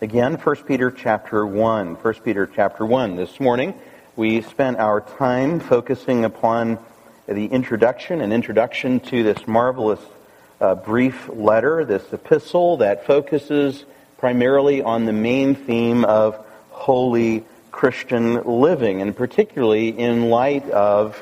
Again, 1 Peter chapter 1. 1 Peter chapter 1. This morning, we spent our time focusing upon the introduction to this marvelous brief letter, this epistle that focuses primarily on the main theme of holy Christian living, and particularly in light of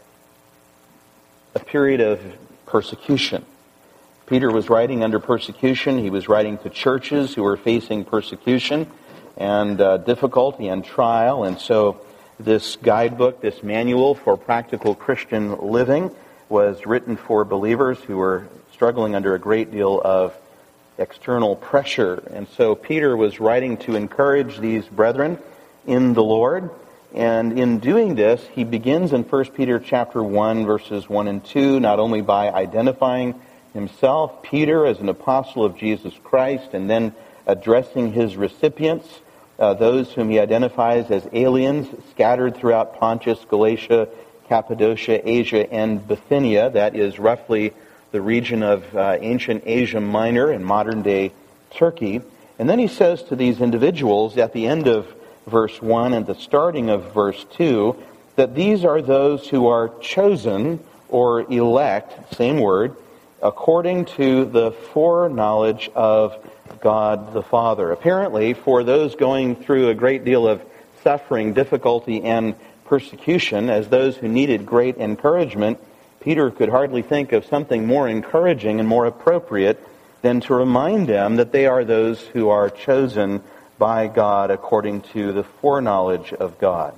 a period of persecution. Peter was writing under persecution. He was writing to churches who were facing persecution and difficulty and trial. And so this guidebook, this manual for practical Christian living, was written for believers who were struggling under a great deal of external pressure. And so Peter was writing to encourage these brethren in the Lord. And in doing this, he begins in 1 Peter chapter 1, verses 1 and 2, not only by identifying himself, Peter, as an apostle of Jesus Christ, and then addressing his recipients, those whom he identifies as aliens scattered throughout Pontus, Galatia, Cappadocia, Asia, and Bithynia. That is roughly the region of ancient Asia Minor and modern-day Turkey. And then he says to these individuals at the end of verse 1 and the starting of verse 2 that these are those who are chosen or elect, same word, according to the foreknowledge of God the Father. Apparently, for those going through a great deal of suffering, difficulty, and persecution, as those who needed great encouragement, Peter could hardly think of something more encouraging and more appropriate than to remind them that they are those who are chosen by God according to the foreknowledge of God.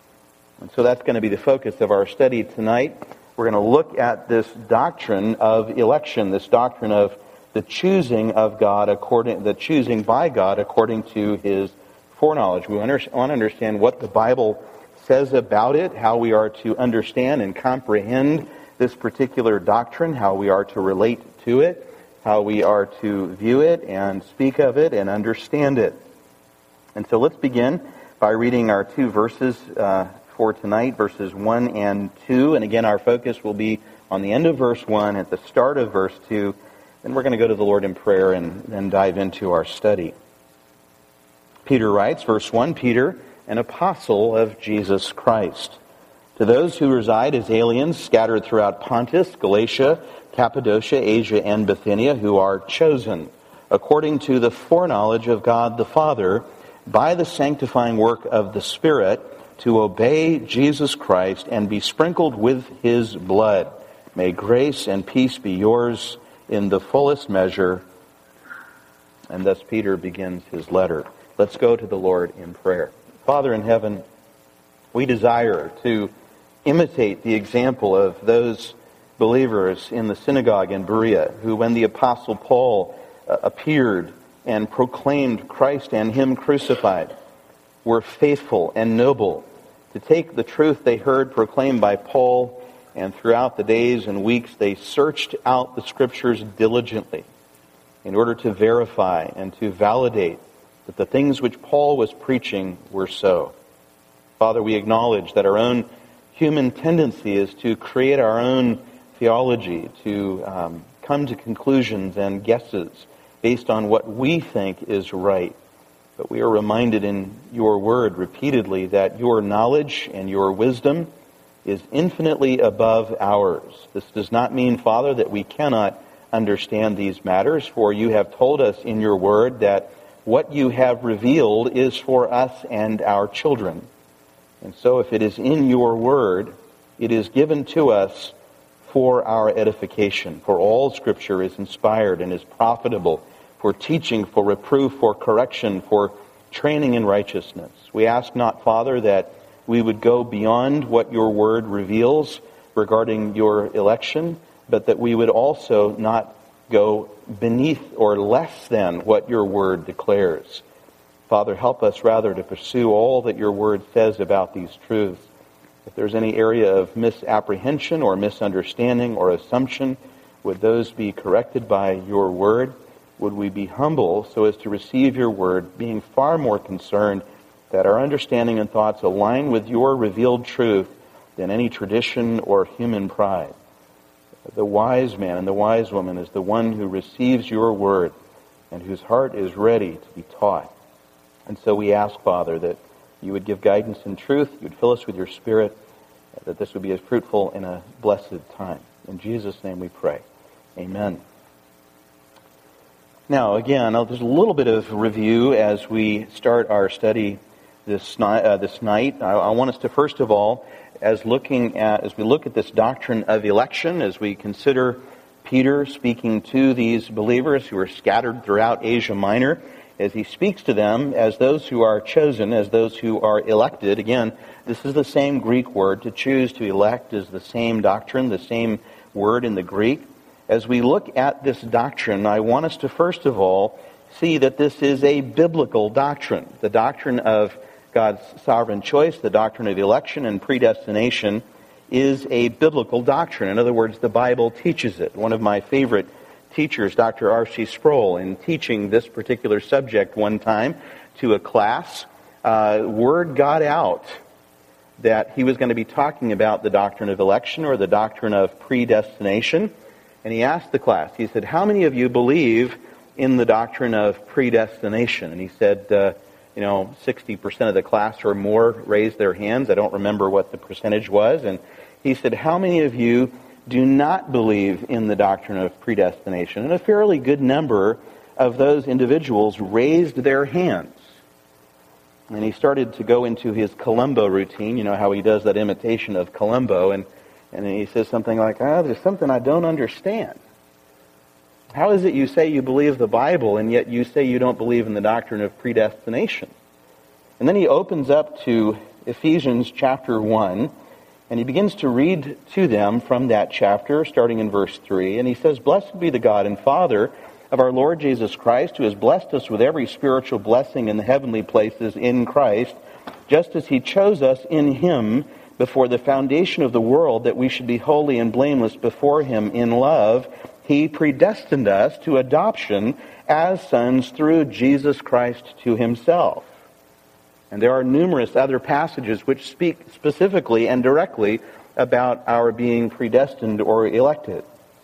And so that's going to be the focus of our study tonight. We're going to look at this doctrine of election, this doctrine of the choosing of God, the choosing by God according to His foreknowledge. We want to understand what the Bible says about it, how we are to understand and comprehend this particular doctrine, how we are to relate to it, how we are to view it and speak of it and understand it. And so let's begin by reading our two verses for tonight, verses 1 and 2. And again, our focus will be on the end of verse 1, at the start of verse 2. Then we're going to go to the Lord in prayer and then dive into our study. Peter writes, verse 1, Peter, an apostle of Jesus Christ, to those who reside as aliens scattered throughout Pontus, Galatia, Cappadocia, Asia, and Bithynia, who are chosen, according to the foreknowledge of God the Father, by the sanctifying work of the Spirit, to obey Jesus Christ and be sprinkled with His blood. May grace and peace be yours in the fullest measure. And thus Peter begins his letter. Let's go to the Lord in prayer. Father in heaven, we desire to imitate the example of those believers in the synagogue in Berea, who when the Apostle Paul appeared and proclaimed Christ and Him crucified, were faithful and noble to take the truth they heard proclaimed by Paul, and throughout the days and weeks they searched out the Scriptures diligently in order to verify and to validate that the things which Paul was preaching were so. Father, we acknowledge that our own human tendency is to create our own theology, to come to conclusions and guesses based on what we think is right. But we are reminded in your word repeatedly that your knowledge and your wisdom is infinitely above ours. This does not mean, Father, that we cannot understand these matters, for you have told us in your word that what you have revealed is for us and our children. And so if it is in your word, it is given to us for our edification. For all Scripture is inspired and is profitable for teaching, for reproof, for correction, for training in righteousness. We ask not, Father, that we would go beyond what your word reveals regarding your election, but that we would also not go beneath or less than what your word declares. Father, help us rather to pursue all that your word says about these truths. If there's any area of misapprehension or misunderstanding or assumption, would those be corrected by your word? Would we be humble so as to receive your word, being far more concerned that our understanding and thoughts align with your revealed truth than any tradition or human pride? The wise man and the wise woman is the one who receives your word and whose heart is ready to be taught. And so we ask, Father, that you would give guidance and truth, you would fill us with your Spirit, that this would be as fruitful in a blessed time. In Jesus' name we pray. Amen. Now, again, there's a little bit of review as we start our study this night. I want us to, first of all, as we look at this doctrine of election, as we consider Peter speaking to these believers who are scattered throughout Asia Minor, as he speaks to them as those who are chosen, as those who are elected. Again, this is the same Greek word. To choose, to elect is the same doctrine, the same word in the Greek. As we look at this doctrine, I want us to first of all see that this is a biblical doctrine. The doctrine of God's sovereign choice, the doctrine of election and predestination, is a biblical doctrine. In other words, the Bible teaches it. One of my favorite teachers, Dr. R.C. Sproul, in teaching this particular subject one time to a class, word got out that he was going to be talking about the doctrine of election or the doctrine of predestination. And he asked the class, he said, how many of you believe in the doctrine of predestination? And he said, 60% of the class or more raised their hands. I don't remember what the percentage was. And he said, how many of you do not believe in the doctrine of predestination? And a fairly good number of those individuals raised their hands. And he started to go into his Columbo routine, you know how he does that imitation of Columbo, and he says something like, there's something I don't understand. How is it you say you believe the Bible, and yet you say you don't believe in the doctrine of predestination? And then he opens up to Ephesians chapter 1, and he begins to read to them from that chapter, starting in verse 3. And he says, Blessed be the God and Father of our Lord Jesus Christ, who has blessed us with every spiritual blessing in the heavenly places in Christ, just as he chose us in him before the foundation of the world, that we should be holy and blameless before him in love. He predestined us to adoption as sons through Jesus Christ to himself. And there are numerous other passages which speak specifically and directly about our being predestined or elected.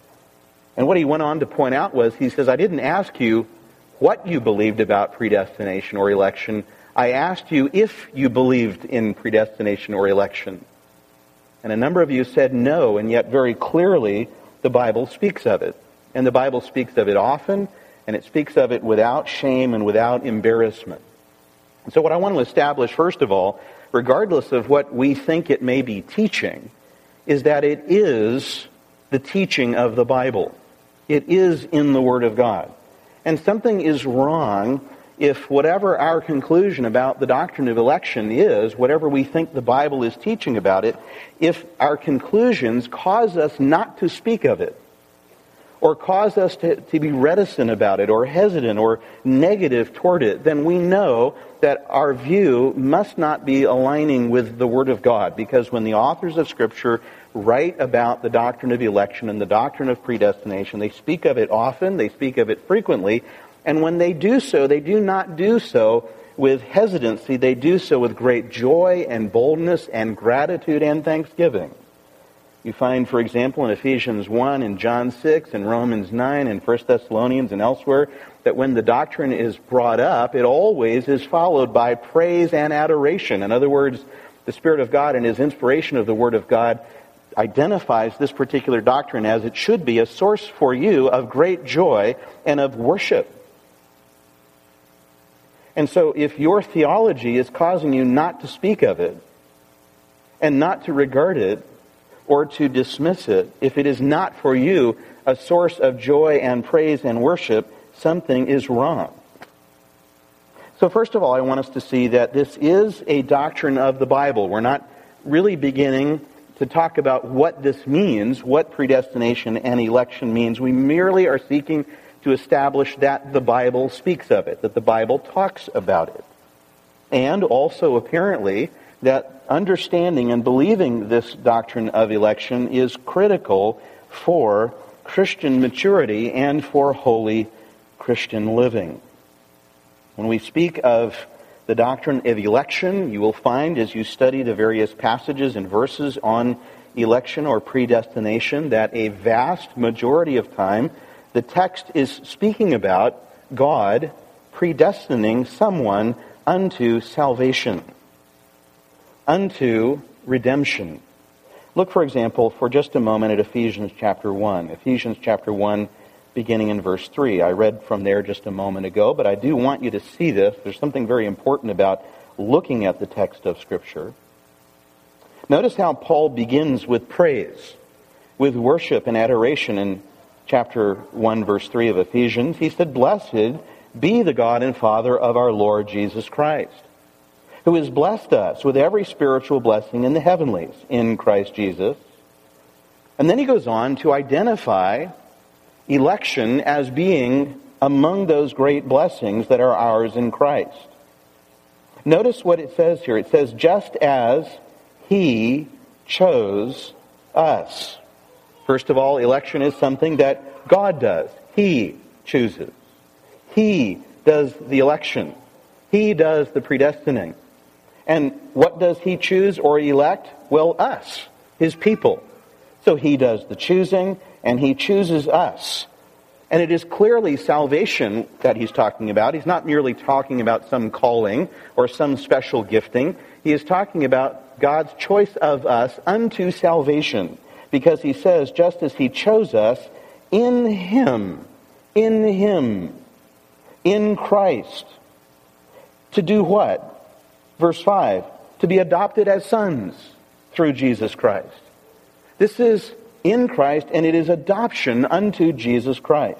And what he went on to point out was, he says, I didn't ask you what you believed about predestination or election. I asked you if you believed in predestination or election. And a number of you said no, and yet very clearly the Bible speaks of it. And the Bible speaks of it often, and it speaks of it without shame and without embarrassment. And so what I want to establish, first of all, regardless of what we think it may be teaching, is that it is the teaching of the Bible. It is in the Word of God. And something is wrong if whatever our conclusion about the doctrine of election is, whatever we think the Bible is teaching about it, if our conclusions cause us not to speak of it, or cause us to be reticent about it, or hesitant, or negative toward it, then we know that our view must not be aligning with the Word of God. Because when the authors of Scripture write about the doctrine of election and the doctrine of predestination, they speak of it often, they speak of it frequently, and when they do so, they do not do so with hesitancy. They do so with great joy and boldness and gratitude and thanksgiving. You find, for example, in Ephesians 1 and John 6 and Romans 9 and 1 Thessalonians and elsewhere, that when the doctrine is brought up, it always is followed by praise and adoration. In other words, the Spirit of God and His inspiration of the Word of God identifies this particular doctrine as it should be a source for you of great joy and of worship. And so if your theology is causing you not to speak of it and not to regard it, or to dismiss it, if it is not for you a source of joy and praise and worship, something is wrong. So first of all, I want us to see that this is a doctrine of the Bible. We're not really beginning to talk about what this means, what predestination and election means. We merely are seeking to establish that the Bible speaks of it, that the Bible talks about it. And also, apparently, that understanding and believing this doctrine of election is critical for Christian maturity and for holy Christian living. When we speak of the doctrine of election, you will find as you study the various passages and verses on election or predestination that a vast majority of time the text is speaking about God predestining someone unto salvation, unto redemption. Look, for example, for just a moment at Ephesians chapter 1. Ephesians chapter 1, beginning in verse 3. I read from there just a moment ago, but I do want you to see this. There's something very important about looking at the text of Scripture. Notice how Paul begins with praise, with worship and adoration in chapter 1, verse 3 of Ephesians. He said, "Blessed be the God and Father of our Lord Jesus Christ, who has blessed us with every spiritual blessing in the heavenlies in Christ Jesus." And then he goes on to identify election as being among those great blessings that are ours in Christ. Notice what it says here. It says, "Just as He chose us." First of all, election is something that God does. He chooses. He does the election. He does the predestining. And what does He choose or elect? Well, us, His people. So He does the choosing, and He chooses us. And it is clearly salvation that He's talking about. He's not merely talking about some calling or some special gifting. He is talking about God's choice of us unto salvation. Because He says, just as He chose us in Him, in Christ. To do what? Verse 5, to be adopted as sons through Jesus Christ. This is in Christ, and it is adoption unto Jesus Christ.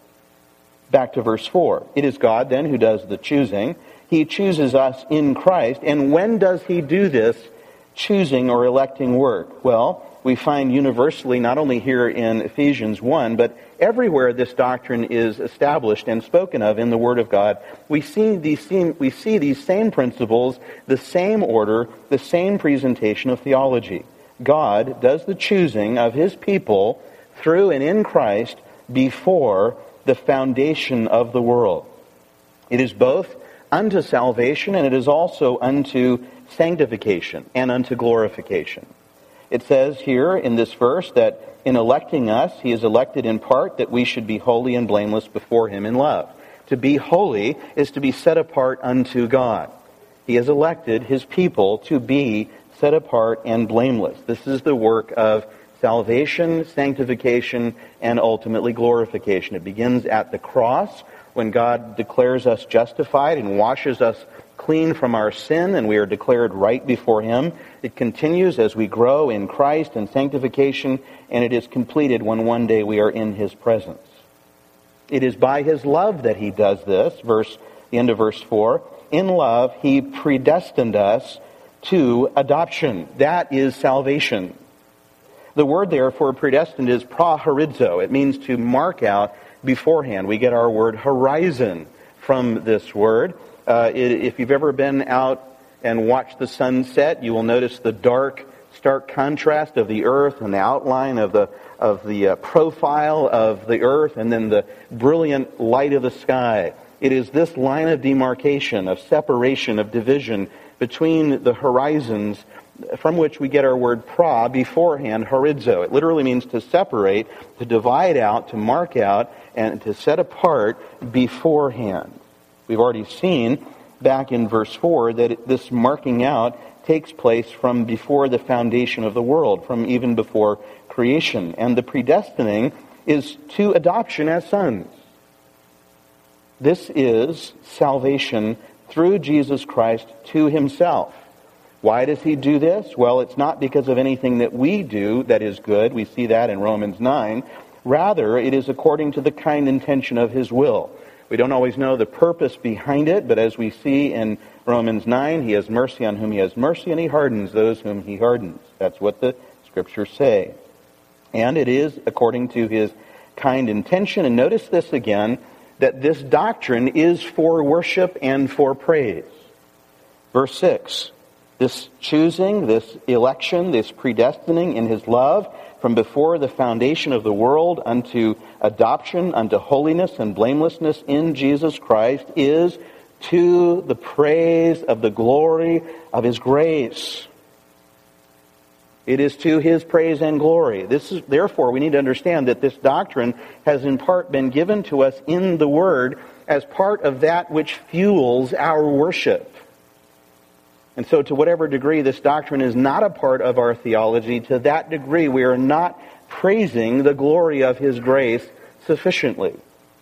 Back to verse 4. It is God then who does the choosing. He chooses us in Christ. And when does He do this choosing or electing work? Well, we find universally, not only here in Ephesians 1, but everywhere this doctrine is established and spoken of in the Word of God, we see these same principles, the same order, the same presentation of theology. God does the choosing of His people through and in Christ before the foundation of the world. It is both unto salvation, and it is also unto sanctification and unto glorification. It says here in this verse that in electing us, He is elected in part that we should be holy and blameless before Him in love. To be holy is to be set apart unto God. He has elected His people to be set apart and blameless. This is the work of salvation, sanctification, and ultimately glorification. It begins at the cross when God declares us justified and washes us clean from our sin, and we are declared right before Him. It continues as we grow in Christ and sanctification, and it is completed when one day we are in His presence. It is by His love that He does this. The end of verse 4. In love, He predestined us to adoption. That is salvation. The word there for predestined is prohorizo. It means to mark out beforehand. We get our word horizon from this word. If you've ever been out and watched the sunset, you will notice the stark contrast of the earth and the outline of the profile of the earth, and then the brilliant light of the sky. It is this line of demarcation, of separation, of division between the horizons from which we get our word beforehand, horizo. It literally means to separate, to divide out, to mark out, and to set apart beforehand. We've already seen back in verse 4 that this marking out takes place from before the foundation of the world, from even before creation. And the predestining is to adoption as sons. This is salvation through Jesus Christ to Himself. Why does He do this? Well, it's not because of anything that we do that is good. We see that in Romans 9. Rather, it is according to the kind intention of His will. We don't always know the purpose behind it, but as we see in Romans 9, He has mercy on whom He has mercy, and He hardens those whom He hardens. That's what the Scriptures say. And it is according to His kind intention. And notice this again, that this doctrine is for worship and for praise. Verse 6, this choosing, this election, this predestining in His love from before the foundation of the world unto adoption, unto holiness and blamelessness in Jesus Christ is to the praise of the glory of His grace. It is to His praise and glory. Therefore, we need to understand that this doctrine has in part been given to us in the Word as part of that which fuels our worship. And so to whatever degree this doctrine is not a part of our theology, to that degree we are not praising the glory of His grace sufficiently.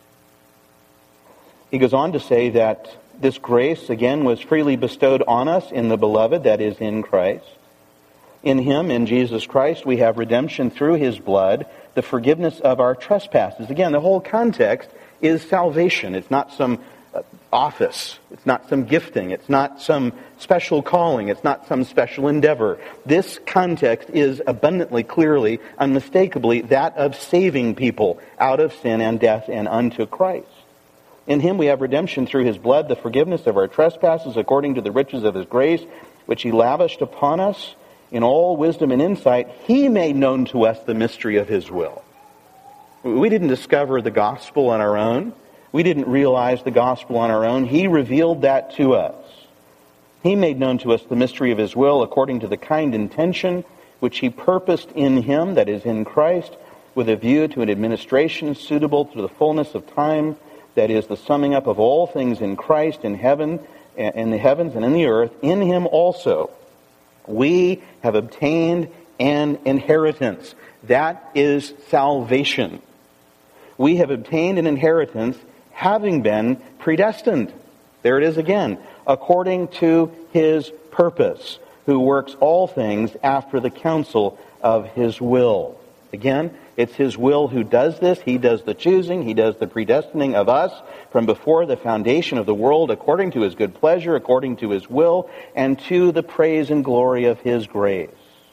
He goes on to say that this grace, again, was freely bestowed on us in the Beloved, that is, in Christ. In Him, in Jesus Christ, we have redemption through His blood, the forgiveness of our trespasses. Again, the whole context is salvation. It's not some office. It's not some gifting. It's not some special calling. It's not some special endeavor. This context is abundantly, clearly, unmistakably that of saving people out of sin and death and unto Christ. In Him we have redemption through His blood, the forgiveness of our trespasses according to the riches of His grace, which He lavished upon us in all wisdom and insight. He made known to us the mystery of His will. We didn't discover the gospel on our own. We didn't realize the gospel on our own. He revealed that to us. He made known to us the mystery of His will according to the kind intention which He purposed in Him, that is, in Christ, with a view to an administration suitable to the fullness of time, that is, the summing up of all things in Christ in heaven, in the heavens and in the earth. In Him also we have obtained an inheritance. That is salvation. We have obtained an inheritance having been predestined. There it is again. According to His purpose, who works all things after the counsel of His will. Again, it's His will who does this. He does the choosing. He does the predestining of us from before the foundation of the world, according to His good pleasure, according to His will, and to the praise and glory of His grace.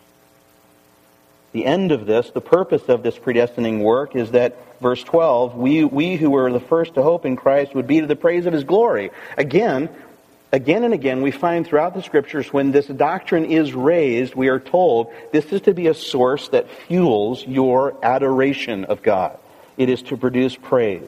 The end of this, the purpose of this predestining work, is that, verse 12, we who were the first to hope in Christ would be to the praise of His glory. Again and again, we find throughout the Scriptures when this doctrine is raised, we are told this is to be a source that fuels your adoration of God. It is to produce praise.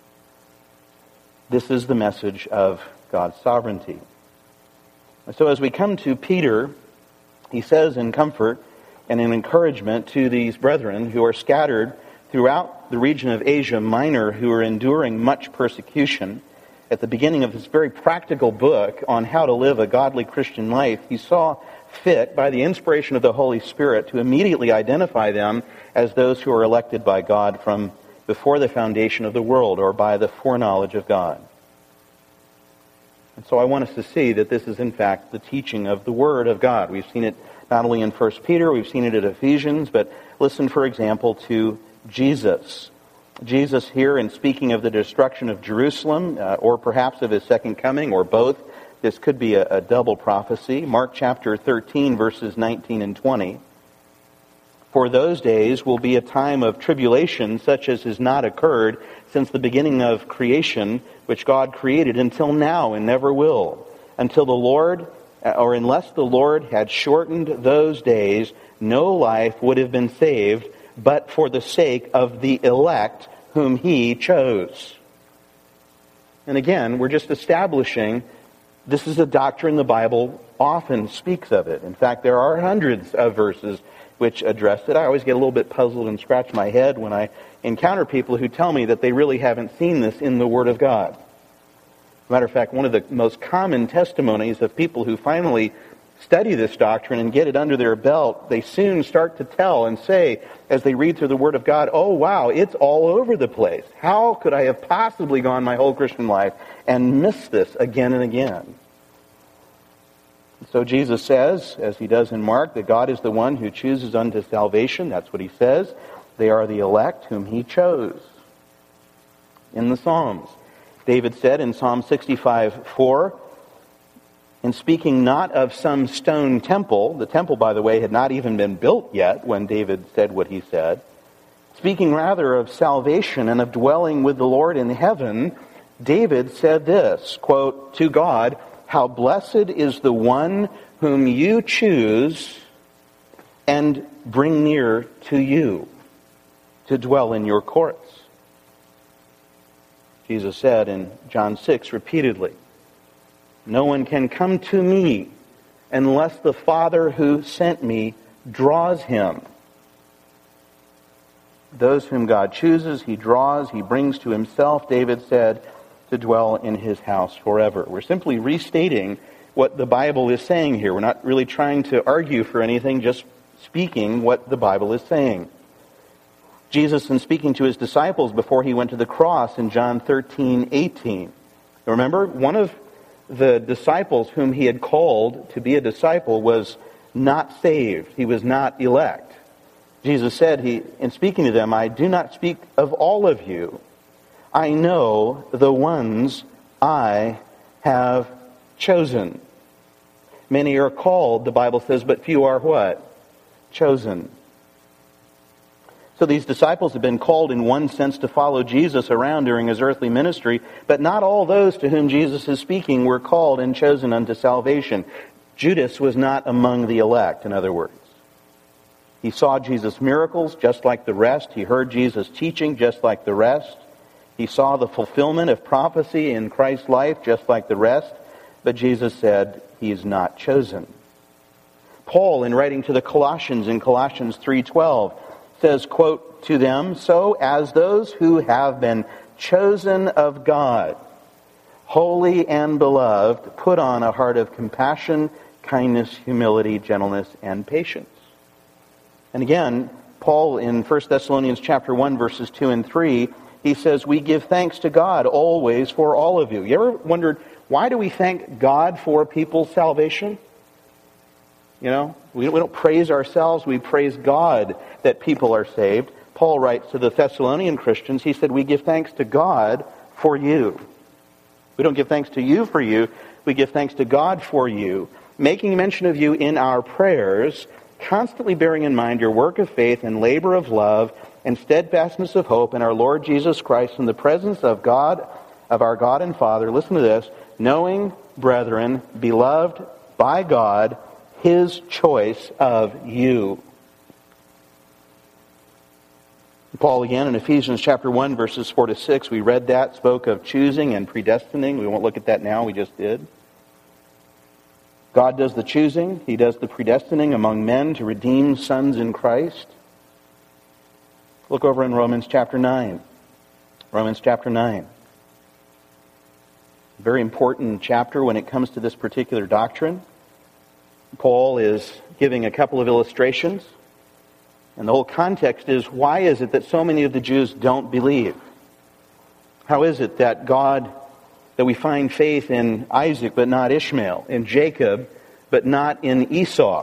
This is the message of God's sovereignty. So as we come to Peter, he says in comfort and in encouragement to these brethren who are scattered throughout the region of Asia Minor, who are enduring much persecution, at the beginning of this very practical book on how to live a godly Christian life, he saw fit, by the inspiration of the Holy Spirit, to immediately identify them as those who are elected by God from before the foundation of the world, or by the foreknowledge of God. And so I want us to see that this is in fact the teaching of the Word of God. We've seen it not only in 1 Peter, we've seen it at Ephesians, but listen, for example, to Jesus. Jesus here, in speaking of the destruction of Jerusalem, or perhaps of His second coming, or both, this could be a double prophecy. Mark chapter 13, verses 19 and 20. For those days will be a time of tribulation such as has not occurred since the beginning of creation, which God created until now and never will. Until the Lord, or unless the Lord had shortened those days, no life would have been saved, but for the sake of the elect whom He chose. And again, we're just establishing this is a doctrine the Bible often speaks of it. In fact, there are hundreds of verses which address it. I always get a little bit puzzled and scratch my head when I encounter people who tell me that they really haven't seen this in the Word of God. As a matter of fact, one of the most common testimonies of people who finally study this doctrine and get it under their belt, they soon start to tell and say, as they read through the Word of God, oh wow, it's all over the place. How could I have possibly gone my whole Christian life and missed this again and again? So Jesus says, as He does in Mark, that God is the one who chooses unto salvation. That's what He says. They are the elect whom He chose. In the Psalms, David said in Psalm 65:4, in speaking not of some stone temple, the temple, by the way, had not even been built yet when David said what he said, speaking rather of salvation and of dwelling with the Lord in heaven, David said this, quote, to God, how blessed is the one whom you choose and bring near to you to dwell in your courts. Jesus said in John 6 repeatedly, no one can come to me unless the Father who sent me draws him. Those whom God chooses, he draws, he brings to himself, David said, to dwell in his house forever. We're simply restating what the Bible is saying here. We're not really trying to argue for anything, just speaking what the Bible is saying. Jesus, in speaking to his disciples before he went to the cross in John 13:18. Remember, one of the disciples whom he had called to be a disciple was not saved. He was not elect. Jesus said, in speaking to them, I do not speak of all of you. I know the ones I have chosen. Many are called, the Bible says, but few are what? Chosen. So these disciples have been called in one sense to follow Jesus around during his earthly ministry, but not all those to whom Jesus is speaking were called and chosen unto salvation. Judas was not among the elect, in other words. He saw Jesus' miracles just like the rest. He heard Jesus' teaching just like the rest. He saw the fulfillment of prophecy in Christ's life just like the rest. But Jesus said he is not chosen. Paul, in writing to the Colossians in Colossians 3:12, says, quote, to them, so as those who have been chosen of God, holy and beloved, put on a heart of compassion, kindness, humility, gentleness, and patience. And again, Paul in 1 Thessalonians chapter 1, verses 2 and 3, he says, we give thanks to God always for all of you. You ever wondered, why do we thank God for people's salvation? You know, we don't praise ourselves, we praise God that people are saved. Paul writes to the Thessalonian Christians, he said, we give thanks to God for you. We don't give thanks to you for you, we give thanks to God for you, making mention of you in our prayers, constantly bearing in mind your work of faith and labor of love and steadfastness of hope in our Lord Jesus Christ in the presence of God, of our God and Father. Listen to this. Knowing, brethren, beloved by God, his choice of you. Paul again in Ephesians chapter 1 verses 4 to 6, we read that, spoke of choosing and predestining. We won't look at that now, we just did. God does the choosing, he does the predestining among men to redeem sons in Christ. Look over in Romans chapter 9. Romans chapter 9. Very important chapter when it comes to this particular doctrine. Paul is giving a couple of illustrations. And the whole context is, why is it that so many of the Jews don't believe? How is it that we find faith in Isaac but not Ishmael, in Jacob but not in Esau?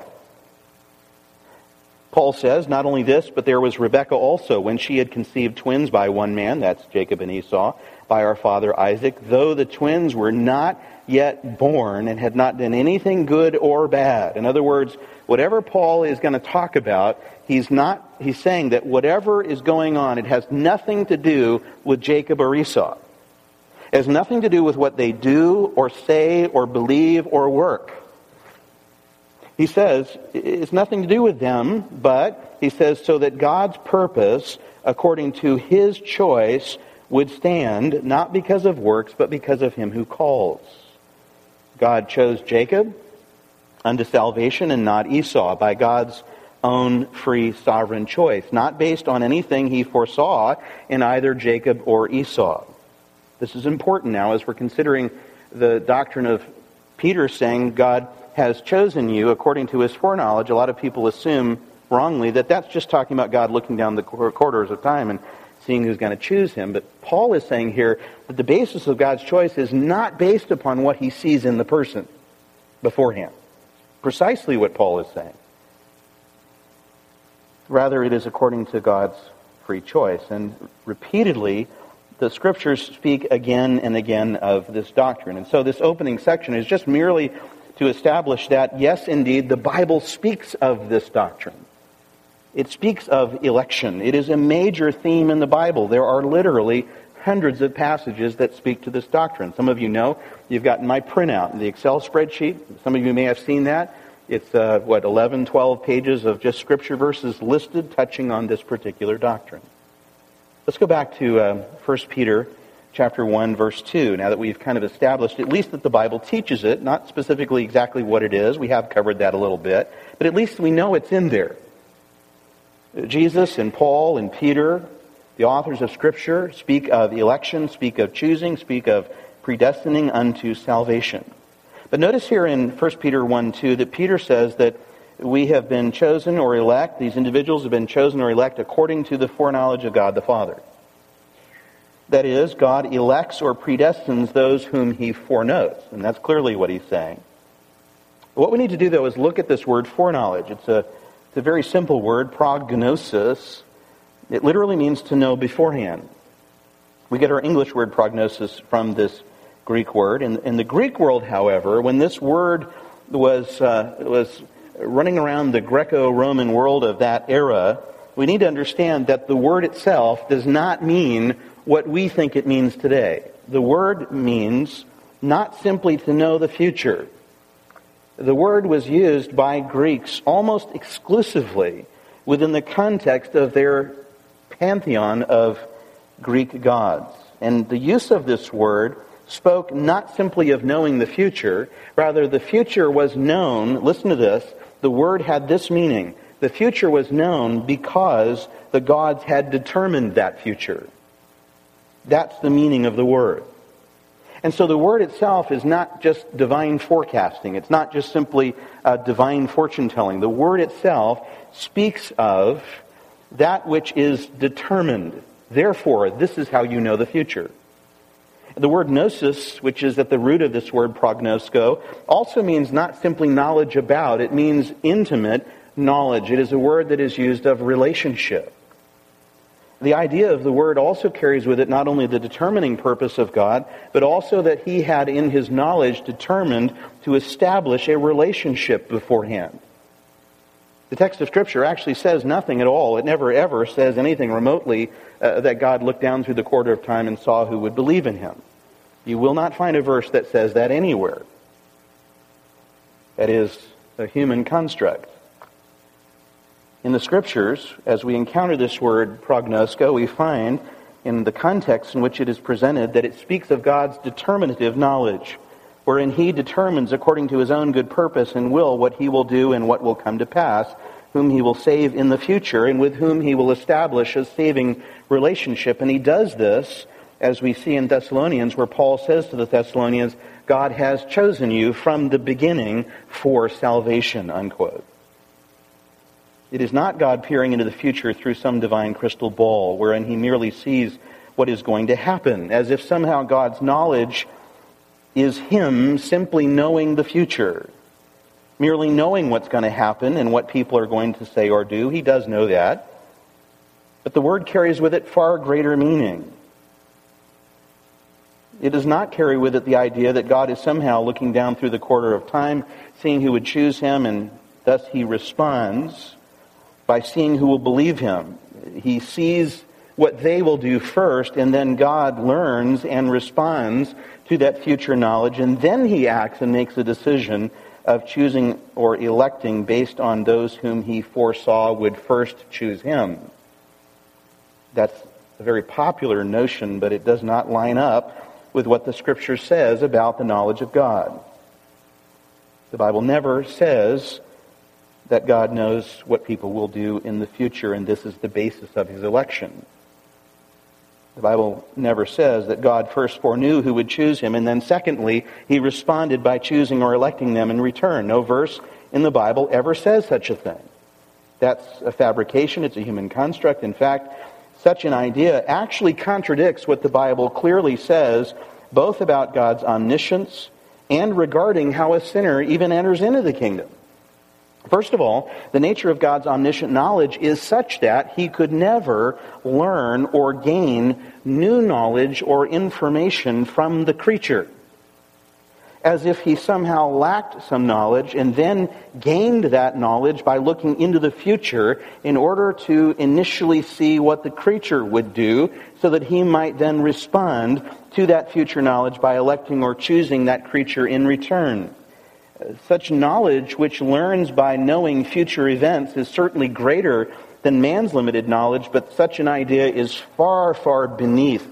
Paul says, not only this, but there was Rebekah also, when she had conceived twins by one man, that's Jacob and Esau, by our father Isaac, though the twins were not yet born and had not done anything good or bad. In other words, whatever Paul is going to talk about, he's saying that whatever is going on, it has nothing to do with Jacob or Esau. It has nothing to do with what they do or say or believe or work. He says it's nothing to do with them, but he says so that God's purpose, according to his choice, would stand, not because of works, but because of him who calls. God chose Jacob unto salvation and not Esau by God's own free sovereign choice, not based on anything he foresaw in either Jacob or Esau. This is important now as we're considering the doctrine of Peter saying God has chosen you according to his foreknowledge. A lot of people assume wrongly that that's just talking about God looking down the corridors of time and seeing who's going to choose him. But Paul is saying here that the basis of God's choice is not based upon what he sees in the person beforehand. Precisely what Paul is saying. Rather, it is according to God's free choice. And repeatedly, the Scriptures speak again and again of this doctrine. And so this opening section is just merely to establish that, yes, indeed, the Bible speaks of this doctrine. It speaks of election. It is a major theme in the Bible. There are literally hundreds of passages that speak to this doctrine. Some of you know, you've gotten my printout, the Excel spreadsheet. Some of you may have seen that. It's, 11, 12 pages of just Scripture verses listed touching on this particular doctrine. Let's go back to 1 Peter chapter 1, verse 2. Now that we've kind of established at least that the Bible teaches it, not specifically exactly what it is, we have covered that a little bit, but at least we know it's in there. Jesus and Paul and Peter, the authors of Scripture, speak of election, speak of choosing, speak of predestining unto salvation. But notice here in 1 Peter 1:2 that Peter says that we have been chosen or elect, these individuals have been chosen or elect according to the foreknowledge of God the Father. That is, God elects or predestines those whom He foreknows. And that's clearly what He's saying. What we need to do, though, is look at this word foreknowledge. It's a very simple word, prognosis. It literally means to know beforehand. We get our English word prognosis from this Greek word. In the Greek world, however, when this word was running around the Greco-Roman world of that era, we need to understand that the word itself does not mean what we think it means today. The word means not simply to know the future. The word was used by Greeks almost exclusively within the context of their pantheon of Greek gods. And the use of this word spoke not simply of knowing the future, rather the future was known, listen to this, the word had this meaning, the future was known because the gods had determined that future. That's the meaning of the word. And so the word itself is not just divine forecasting. It's not just simply divine fortune telling. The word itself speaks of that which is determined. Therefore, this is how you know the future. The word gnosis, which is at the root of this word prognosko, also means not simply knowledge about. It means intimate knowledge. It is a word that is used of relationship. The idea of the word also carries with it not only the determining purpose of God, but also that He had in His knowledge determined to establish a relationship beforehand. The text of Scripture actually says nothing at all. It never ever says anything remotely that God looked down through the quarter of time and saw who would believe in Him. You will not find a verse that says that anywhere. That is a human construct. In the Scriptures, as we encounter this word prognosko, we find in the context in which it is presented that it speaks of God's determinative knowledge, wherein He determines according to His own good purpose and will what He will do and what will come to pass, whom He will save in the future and with whom He will establish a saving relationship. And He does this, as we see in Thessalonians, where Paul says to the Thessalonians, God has chosen you from the beginning for salvation, unquote. It is not God peering into the future through some divine crystal ball, wherein He merely sees what is going to happen, as if somehow God's knowledge is Him simply knowing the future, merely knowing what's going to happen and what people are going to say or do. He does know that. But the word carries with it far greater meaning. It does not carry with it the idea that God is somehow looking down through the quarter of time, seeing who would choose Him, and thus He responds by seeing who will believe Him. He sees what they will do first, and then God learns and responds to that future knowledge, and then He acts and makes a decision of choosing or electing based on those whom He foresaw would first choose Him. That's a very popular notion, but it does not line up with what the Scripture says about the knowledge of God. The Bible never says that God knows what people will do in the future, and this is the basis of His election. The Bible never says that God first foreknew who would choose Him, and then secondly, He responded by choosing or electing them in return. No verse in the Bible ever says such a thing. That's a fabrication. It's a human construct. In fact, such an idea actually contradicts what the Bible clearly says, both about God's omniscience and regarding how a sinner even enters into the kingdom. First of all, the nature of God's omniscient knowledge is such that He could never learn or gain new knowledge or information from the creature, as if He somehow lacked some knowledge and then gained that knowledge by looking into the future in order to initially see what the creature would do so that He might then respond to that future knowledge by electing or choosing that creature in return. Such knowledge which learns by knowing future events is certainly greater than man's limited knowledge, but such an idea is far, far beneath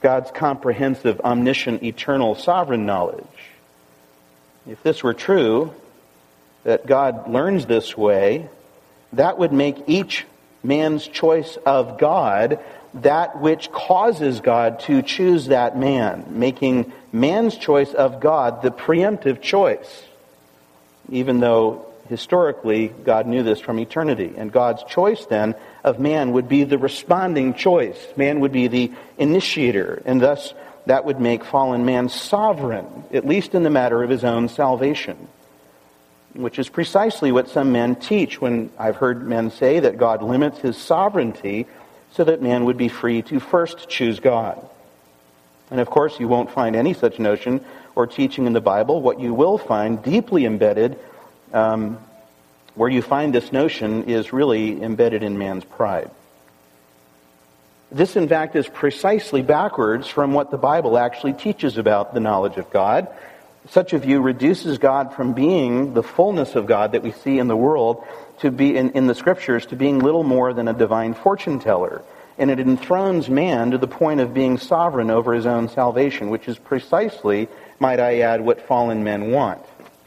God's comprehensive, omniscient, eternal, sovereign knowledge. If this were true, that God learns this way, that would make each man's choice of God that which causes God to choose that man, making man's choice of God the preemptive choice, even though historically God knew this from eternity. And God's choice then of man would be the responding choice. Man would be the initiator, and thus that would make fallen man sovereign, at least in the matter of his own salvation, which is precisely what some men teach when I've heard men say that God limits his sovereignty so that man would be free to first choose God. And of course, you won't find any such notion or teaching in the Bible. What you will find deeply embedded, where you find this notion, is really embedded in man's pride. This, in fact, is precisely backwards from what the Bible actually teaches about the knowledge of God. Such a view reduces God from being the fullness of God that we see in the world, to be in the Scriptures, to being little more than a divine fortune teller. And it enthrones man to the point of being sovereign over his own salvation, which is precisely, might I add, what fallen men want.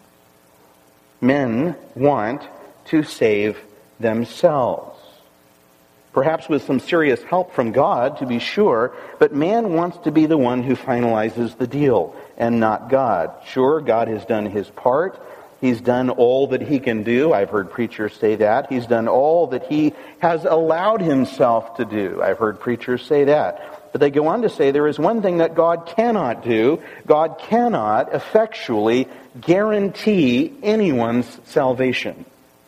Men want to save themselves. Perhaps with some serious help from God, to be sure, but man wants to be the one who finalizes the deal, and not God. Sure, God has done his part. He's done all that he can do. I've heard preachers say that. He's done all that he has allowed himself to do. I've heard preachers say that. But they go on to say there is one thing that God cannot do. God cannot effectually guarantee anyone's salvation.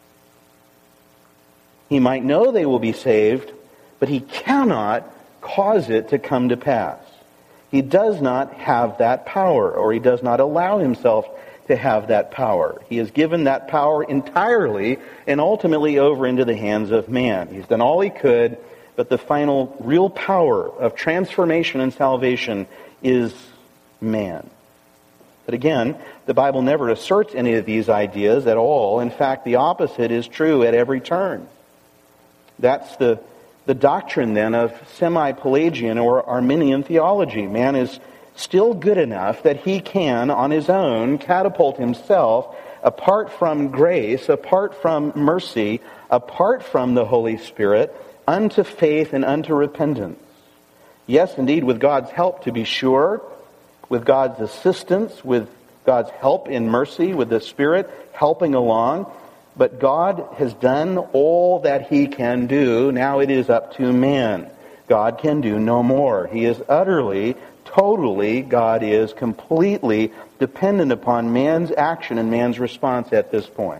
He might know they will be saved, but he cannot cause it to come to pass. He does not have that power, or he does not allow himself to have that power. He has given that power entirely and ultimately over into the hands of man. He's done all he could, but the final real power of transformation and salvation is man. But again, the Bible never asserts any of these ideas at all. In fact, the opposite is true at every turn. That's the doctrine then of semi-Pelagian or Arminian theology. Man is still good enough that he can, on his own, catapult himself apart from grace, apart from mercy, apart from the Holy Spirit, unto faith and unto repentance. Yes, indeed, with God's help, to be sure, with God's assistance, with God's help in mercy, with the Spirit helping along. But God has done all that he can do. Now it is up to man. God can do no more. He is utterly, totally, God is completely dependent upon man's action and man's response at this point.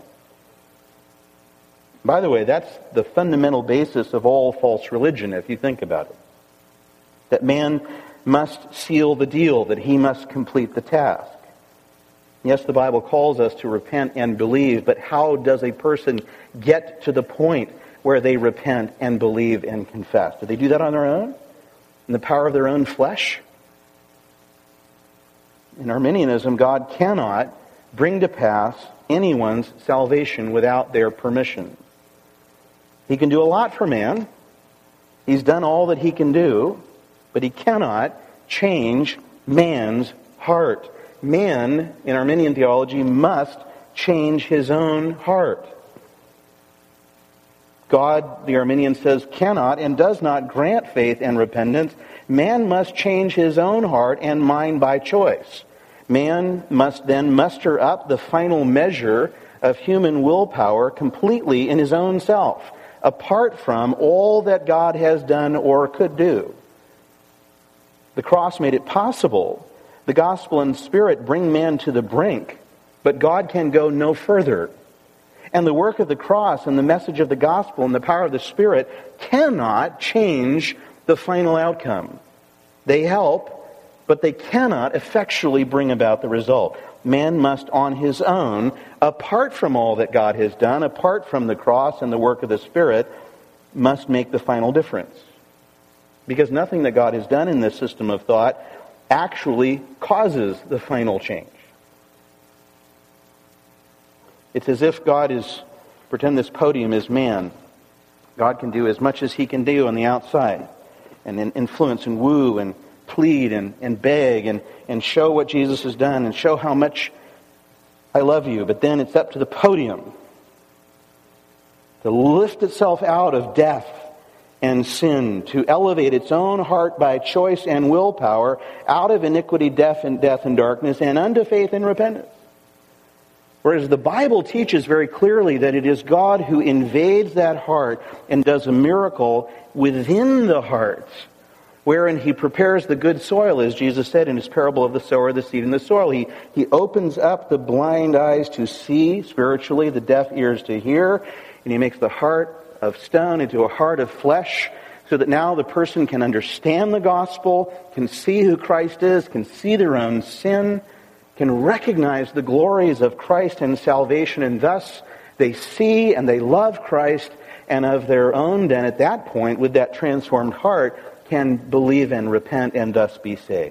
By the way, that's the fundamental basis of all false religion, if you think about it. That man must seal the deal, that he must complete the task. Yes, the Bible calls us to repent and believe, but how does a person get to the point where they repent and believe and confess? Do they do that on their own? In the power of their own flesh? In Arminianism, God cannot bring to pass anyone's salvation without their permission. He can do a lot for man. He's done all that he can do, but he cannot change man's heart. Man, in Arminian theology, must change his own heart. God, the Arminian says, cannot and does not grant faith and repentance. Man must change his own heart and mind by choice. Man must then muster up the final measure of human willpower completely in his own self, apart from all that God has done or could do. The cross made it possible. The gospel and Spirit bring man to the brink, but God can go no further. And the work of the cross and the message of the gospel and the power of the Spirit cannot change the final outcome. They help, but they cannot effectually bring about the result. Man must on his own, apart from all that God has done, apart from the cross and the work of the Spirit, must make the final difference. Because nothing that God has done in this system of thought actually causes the final change. It's as if God is, pretend this podium is man. God can do as much as he can do on the outside, and influence and woo and plead and beg and show what Jesus has done and show how much I love you. But then it's up to the podium to lift itself out of death and sin, to elevate its own heart by choice and willpower out of iniquity, death and darkness, and unto faith and repentance. Whereas the Bible teaches very clearly that it is God who invades that heart and does a miracle within the heart, wherein He prepares the good soil, as Jesus said in His parable of the sower, the seed, and the soil. He opens up the blind eyes to see spiritually, the deaf ears to hear, and He makes the heart of stone into a heart of flesh, so that now the person can understand the gospel, can see who Christ is, can see their own sin, can recognize the glories of Christ and salvation, and thus they see and they love Christ, and of their own then at that point, with that transformed heart, can believe and repent and thus be saved.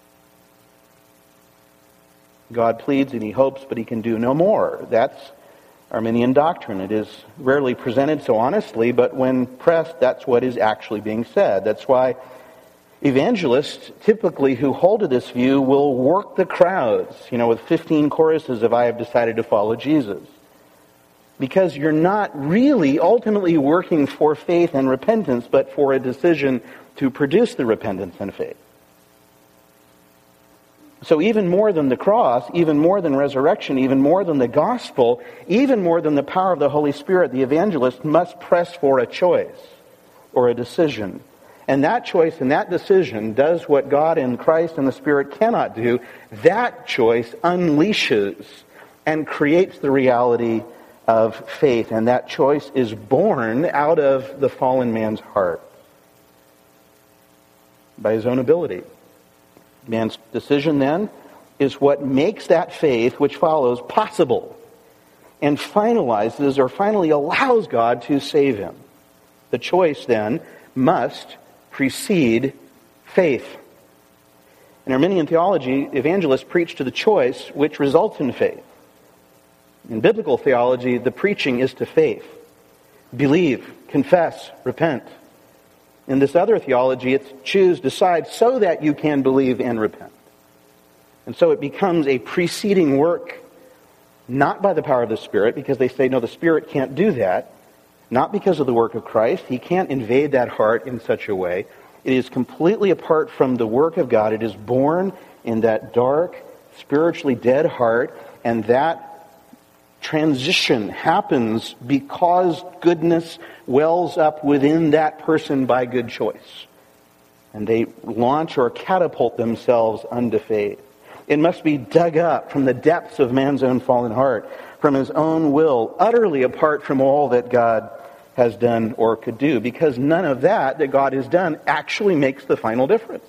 God pleads and He hopes, but He can do no more. That's Arminian doctrine. It is rarely presented so honestly, but when pressed, that's what is actually being said. That's why evangelists, typically who hold to this view, will work the crowds, with 15 choruses of I have decided to follow Jesus. Because you're not really ultimately working for faith and repentance, but for a decision to produce the repentance and faith. So even more than the cross, even more than resurrection, even more than the gospel, even more than the power of the Holy Spirit, the evangelist must press for a choice or a decision. And that choice and that decision does what God and Christ and the Spirit cannot do. That choice unleashes and creates the reality of faith. And that choice is born out of the fallen man's heart by his own ability. Man's decision then is what makes that faith which follows possible and finalizes or finally allows God to save him. The choice then must precede faith. In Arminian theology, evangelists preach to the choice which results in faith. In biblical theology, the preaching is to faith. Believe, confess, repent. In this other theology, it's choose, decide, so that you can believe and repent. And so it becomes a preceding work, not by the power of the Spirit, because they say, no, the Spirit can't do that. Not because of the work of Christ. He can't invade that heart in such a way. It is completely apart from the work of God. It is born in that dark, spiritually dead heart, and that transition happens because goodness wells up within that person by good choice. And they launch or catapult themselves unto faith. It must be dug up from the depths of man's own fallen heart, from his own will, utterly apart from all that God has done or could do, because none of that God has done actually makes the final difference.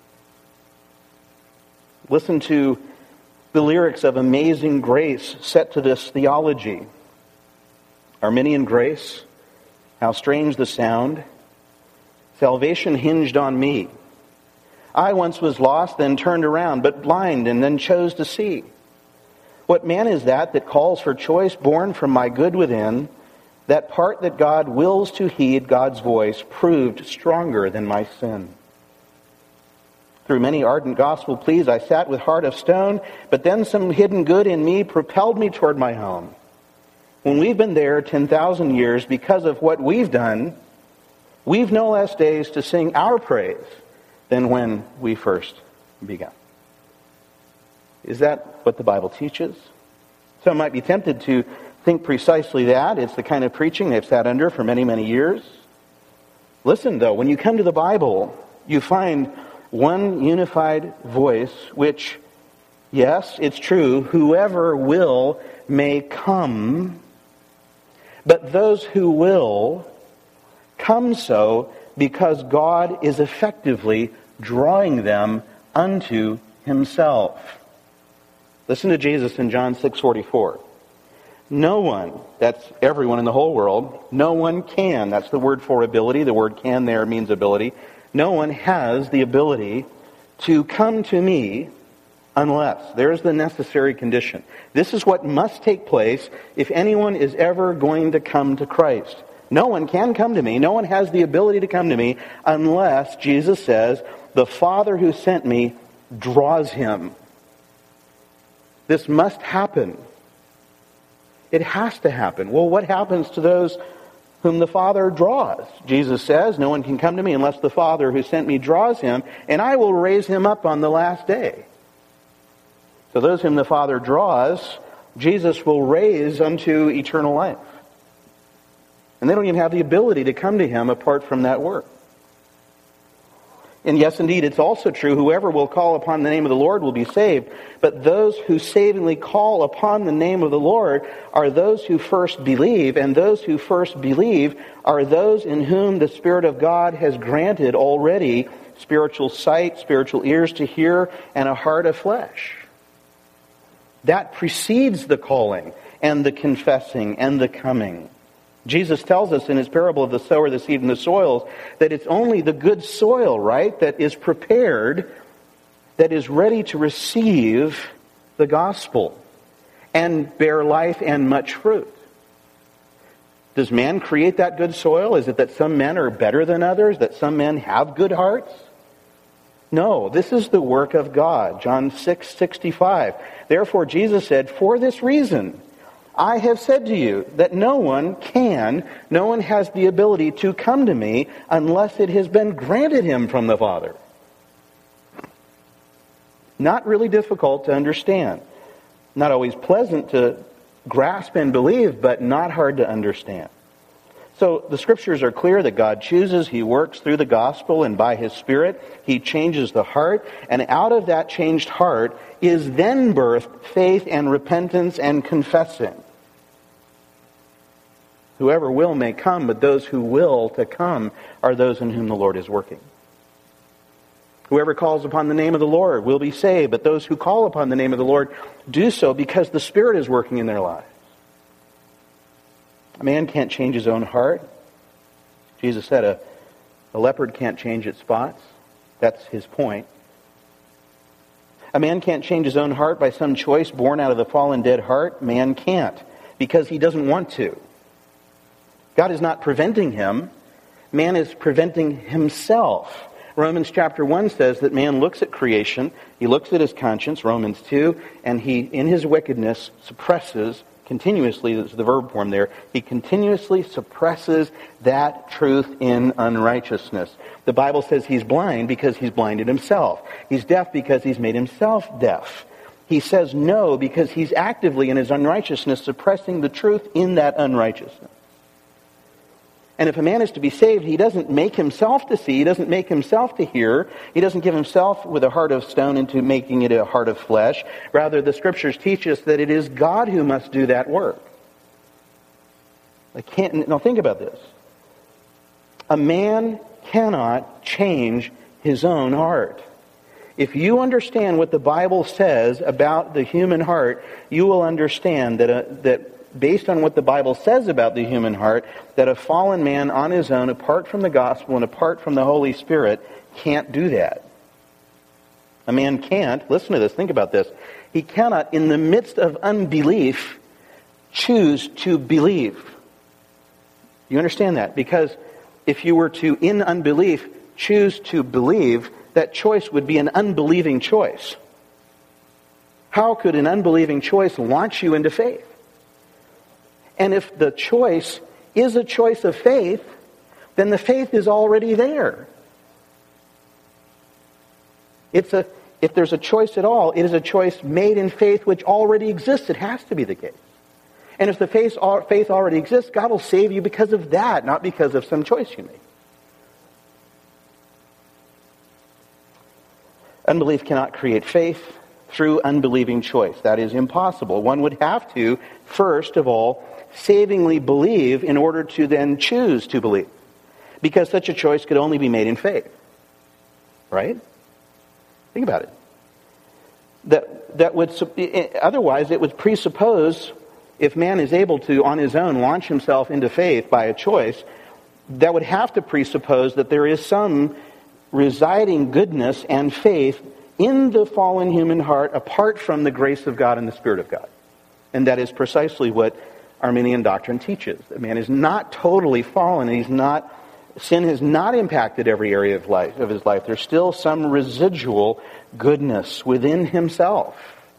Listen to the lyrics of Amazing Grace set to this theology. Arminian grace, how strange the sound. Salvation hinged on me. I once was lost, then turned around, but blind, and then chose to see. What man is that calls for choice born from my good within? That part that God wills to heed God's voice proved stronger than my sin. Through many ardent gospel pleas, I sat with heart of stone, but then some hidden good in me propelled me toward my home. When we've been there 10,000 years because of what we've done, we've no less days to sing our praise than when we first began. Is that what the Bible teaches? Some might be tempted to think precisely that. It's the kind of preaching they've sat under for many, many years. Listen, though, when you come to the Bible, you find one unified voice which, yes, it's true, whoever will may come, but those who will come so because God is effectively drawing them unto Himself. Listen to Jesus in John 6:44. No one, that's everyone in the whole world, no one can, that's the word for ability, the word can there means ability, no one has the ability to come to me unless, there's the necessary condition. This is what must take place if anyone is ever going to come to Christ. No one can come to me. No one has the ability to come to me unless, Jesus says, the Father who sent me draws him. This must happen. It has to happen. Well, what happens to those whom the Father draws? Jesus says, no one can come to me unless the Father who sent me draws him, and I will raise him up on the last day. So those whom the Father draws, Jesus will raise unto eternal life. And they don't even have the ability to come to him apart from that work. And yes, indeed, it's also true, whoever will call upon the name of the Lord will be saved. But those who savingly call upon the name of the Lord are those who first believe. And those who first believe are those in whom the Spirit of God has granted already spiritual sight, spiritual ears to hear, and a heart of flesh. That precedes the calling and the confessing and the coming. Jesus tells us in his parable of the sower, the seed, and the soils that it's only the good soil, right, that is prepared, that is ready to receive the gospel and bear life and much fruit. Does man create that good soil? Is it that some men are better than others, that some men have good hearts? No, this is the work of God. John 6:65. Therefore Jesus said, for this reason I have said to you that no one has the ability to come to me unless it has been granted him from the Father. Not really difficult to understand. Not always pleasant to grasp and believe, but not hard to understand. So the Scriptures are clear that God chooses, He works through the gospel, and by His Spirit He changes the heart, and out of that changed heart is then birthed faith and repentance and confessing. Whoever will may come, but those who will to come are those in whom the Lord is working. Whoever calls upon the name of the Lord will be saved, but those who call upon the name of the Lord do so because the Spirit is working in their lives. A man can't change his own heart. Jesus said a leopard can't change its spots. That's his point. A man can't change his own heart by some choice born out of the fallen dead heart. Man can't, because he doesn't want to. God is not preventing him. Man is preventing himself. Romans chapter 1 says that man looks at creation, he looks at his conscience, Romans 2, and he, in his wickedness, suppresses continuously, that's the verb form there, he continuously suppresses that truth in unrighteousness. The Bible says he's blind because he's blinded himself. He's deaf because he's made himself deaf. He says no because he's actively in his unrighteousness suppressing the truth in that unrighteousness. And if a man is to be saved, he doesn't make himself to see, he doesn't make himself to hear, he doesn't give himself with a heart of stone into making it a heart of flesh. Rather, the Scriptures teach us that it is God who must do that work. Now think about this. A man cannot change his own heart. If you understand what the Bible says about the human heart, you will understand that based on what the Bible says about the human heart, that a fallen man on his own, apart from the gospel and apart from the Holy Spirit, can't do that. A man can't, listen to this, think about this, he cannot, in the midst of unbelief, choose to believe. You understand that? Because if you were to, in unbelief, choose to believe, that choice would be an unbelieving choice. How could an unbelieving choice launch you into faith? And if the choice is a choice of faith, then the faith is already there. If there's a choice at all, it is a choice made in faith which already exists. It has to be the case. And if the faith already exists, God will save you because of that, not because of some choice you made. Unbelief cannot create faith through unbelieving choice. That is impossible. One would have to, first of all, savingly believe in order to then choose to believe. Because such a choice could only be made in faith. Right? Think about it. Otherwise, it would presuppose, if man is able to, on his own, launch himself into faith by a choice, that would have to presuppose that there is some residing goodness and faith in the fallen human heart apart from the grace of God and the Spirit of God. And that is precisely what Arminian doctrine teaches. That man is not totally fallen. Sin has not impacted every area of his life. There's still some residual goodness within himself.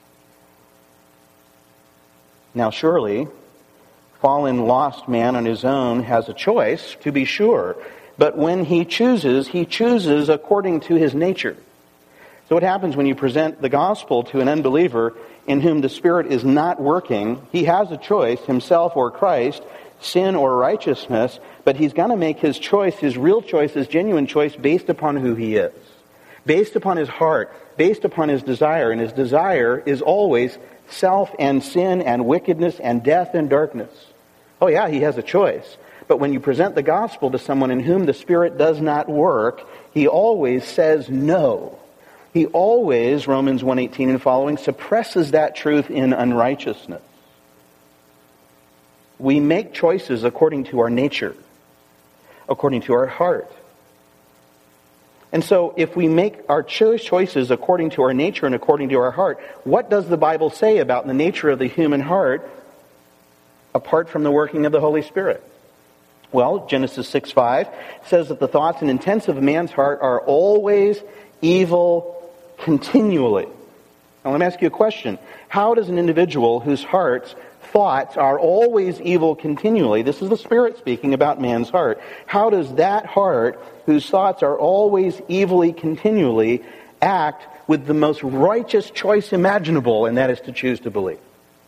Now surely, fallen, lost man on his own has a choice, to be sure. But when he chooses according to his nature. So what happens when you present the gospel to an unbeliever in whom the Spirit is not working? He has a choice, himself or Christ, sin or righteousness, but he's going to make his choice, his real choice, his genuine choice, based upon who he is. Based upon his heart, based upon his desire. And his desire is always self and sin and wickedness and death and darkness. Oh yeah, he has a choice. But when you present the gospel to someone in whom the Spirit does not work, he always says no. He always, Romans 1:18 and following, suppresses that truth in unrighteousness. We make choices according to our nature, according to our heart. And so if we make our choices according to our nature and according to our heart, what does the Bible say about the nature of the human heart apart from the working of the Holy Spirit? Well, Genesis 6:5 says that the thoughts and intents of a man's heart are always evil continually. Now let me ask you a question. How does an individual whose heart's thoughts are always evil continually, this is the Spirit speaking about man's heart, how does that heart, whose thoughts are always evilly continually, act with the most righteous choice imaginable, and that is to choose to believe?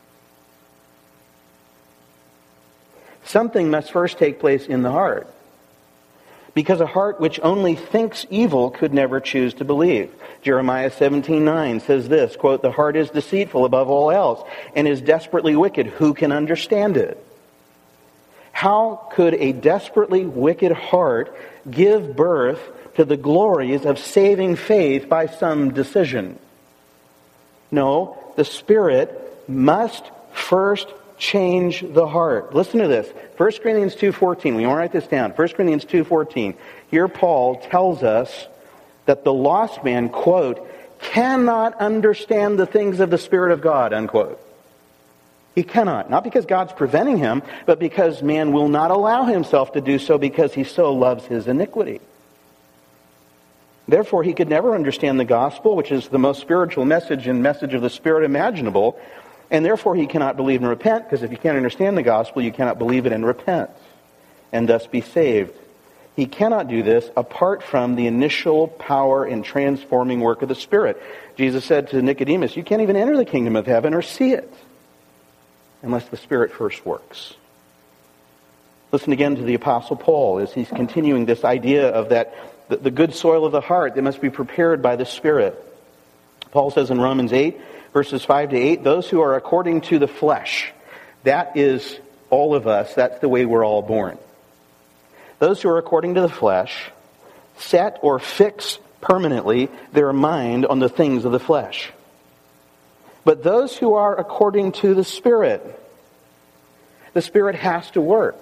Something must first take place in the heart. Because a heart which only thinks evil could never choose to believe. Jeremiah 17:9 says this, quote, "The heart is deceitful above all else and is desperately wicked. Who can understand it?" How could a desperately wicked heart give birth to the glories of saving faith by some decision? No, the Spirit must first change the heart. Listen to this. 1 Corinthians 2:14. We want to write this down. 1 Corinthians 2:14. Here Paul tells us that the lost man, quote, cannot understand the things of the Spirit of God, unquote. He cannot. Not because God's preventing him, but because man will not allow himself to do so because he so loves his iniquity. Therefore, he could never understand the gospel, which is the most spiritual message and message of the Spirit imaginable. And therefore he cannot believe and repent, because if you can't understand the gospel, you cannot believe it and repent, and thus be saved. He cannot do this apart from the initial power and transforming work of the Spirit. Jesus said to Nicodemus, you can't even enter the kingdom of heaven or see it unless the Spirit first works. Listen again to the Apostle Paul as he's continuing this idea of that the good soil of the heart that must be prepared by the Spirit. Paul says in Romans 8, verses 5-8, those who are according to the flesh, that is all of us, that's the way we're all born. Those who are according to the flesh set or fix permanently their mind on the things of the flesh. But those who are according to the Spirit has to work.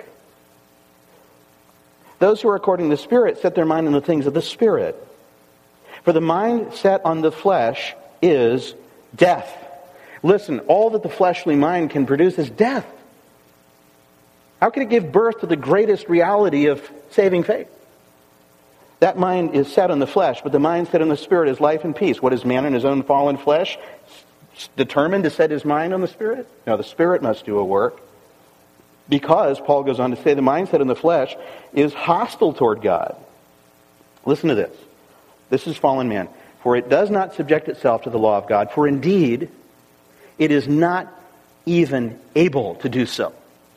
Those who are according to the Spirit set their mind on the things of the Spirit. For the mind set on the flesh is death. Listen, all that the fleshly mind can produce is death. How can it give birth to the greatest reality of saving faith? That mind is set on the flesh, but the mind set on the Spirit is life and peace. What is man in his own fallen flesh determined to set his mind on the Spirit? No, the Spirit must do a work. Because, Paul goes on to say, the mind set on the flesh is hostile toward God. Listen to this. This is fallen man. For it does not subject itself to the law of God, for indeed it is not even able to do so.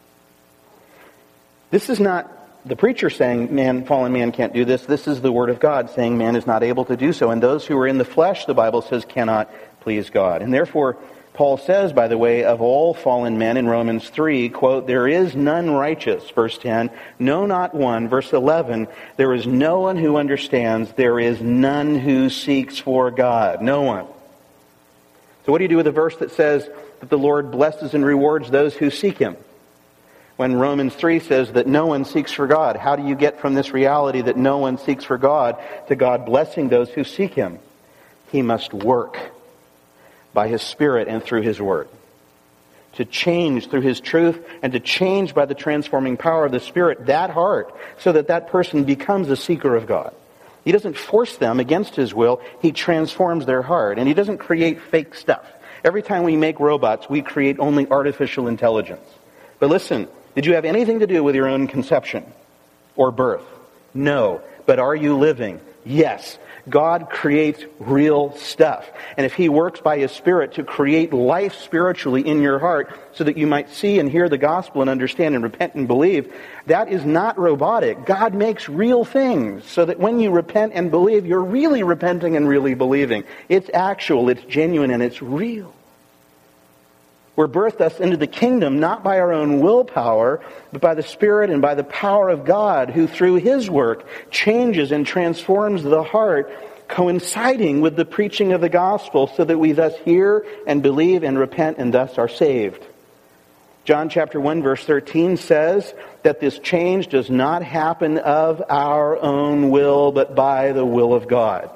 This is not the preacher saying, fallen man can't do this. This is the Word of God saying man is not able to do so. And those who are in the flesh, the Bible says, cannot please God. And therefore, Paul says, by the way, of all fallen men in Romans 3, quote, there is none righteous, verse 10, no, not one, verse 11, there is no one who understands, there is none who seeks for God, no one. So what do you do with a verse that says that the Lord blesses and rewards those who seek Him? When Romans 3 says that no one seeks for God, how do you get from this reality that no one seeks for God to God blessing those who seek Him? He must work by His Spirit and through His Word. to change through His truth and to change by the transforming power of the Spirit that heart so that that person becomes a seeker of God. He doesn't force them against His will. He transforms their heart. And He doesn't create fake stuff. Every time we make robots, we create only artificial intelligence. But listen, did you have anything to do with your own conception or birth? No. But are you living? Yes. God creates real stuff. And if He works by His Spirit to create life spiritually in your heart so that you might see and hear the gospel and understand and repent and believe, that is not robotic. God makes real things so that when you repent and believe, you're really repenting and really believing. It's actual, it's genuine, and it's real. We're birthed thus into the kingdom, not by our own willpower, but by the Spirit and by the power of God, who through His work changes and transforms the heart, coinciding with the preaching of the gospel, so that we thus hear and believe and repent and thus are saved. John chapter 1 verse 13 says that this change does not happen of our own will, but by the will of God.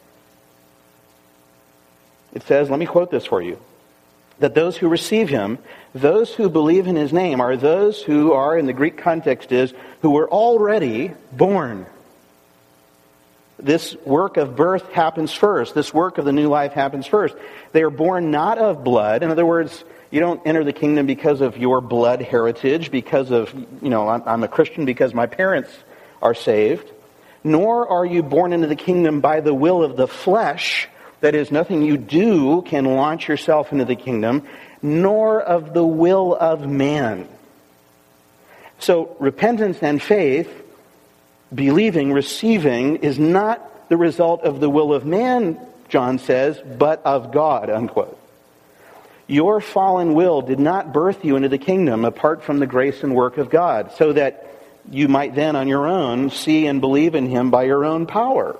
It says, let me quote this for you, that those who receive Him, those who believe in His name, are those who are, in the Greek context is, who were already born. This work of birth happens first. This work of the new life happens first. They are born not of blood. In other words, you don't enter the kingdom because of your blood heritage, because of, I'm a Christian because my parents are saved. Nor are you born into the kingdom by the will of the flesh. That is, nothing you do can launch yourself into the kingdom, nor of the will of man. So repentance and faith, believing, receiving, is not the result of the will of man, John says, but of God, unquote. Your fallen will did not birth you into the kingdom apart from the grace and work of God, so that you might then on your own see and believe in Him by your own power.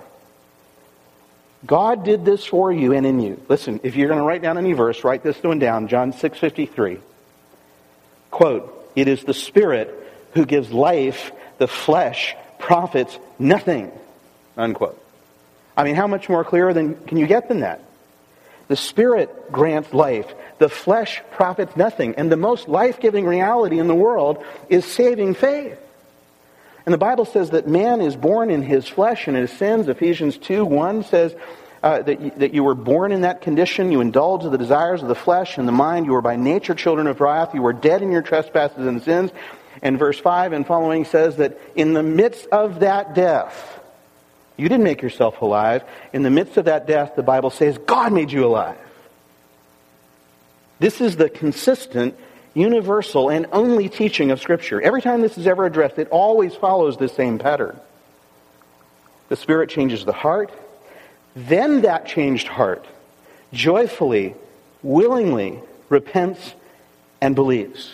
God did this for you and in you. Listen, if you're going to write down any verse, write this one down, John 6:53. Quote, "It is the Spirit who gives life, the flesh profits nothing." Unquote. I mean, how much more clear can you get than that? The Spirit grants life. The flesh profits nothing. And the most life-giving reality in the world is saving faith. And the Bible says that man is born in his flesh and his sins. Ephesians 2:1 says that you were born in that condition. You indulge the desires of the flesh and the mind. You were by nature children of wrath. You were dead in your trespasses and sins. And verse 5 and following says that in the midst of that death, you didn't make yourself alive. In the midst of that death, the Bible says, God made you alive. This is the consistent, universal, and only teaching of Scripture. Every time this is ever addressed, it always follows the same pattern. The Spirit changes the heart. Then that changed heart joyfully, willingly repents and believes.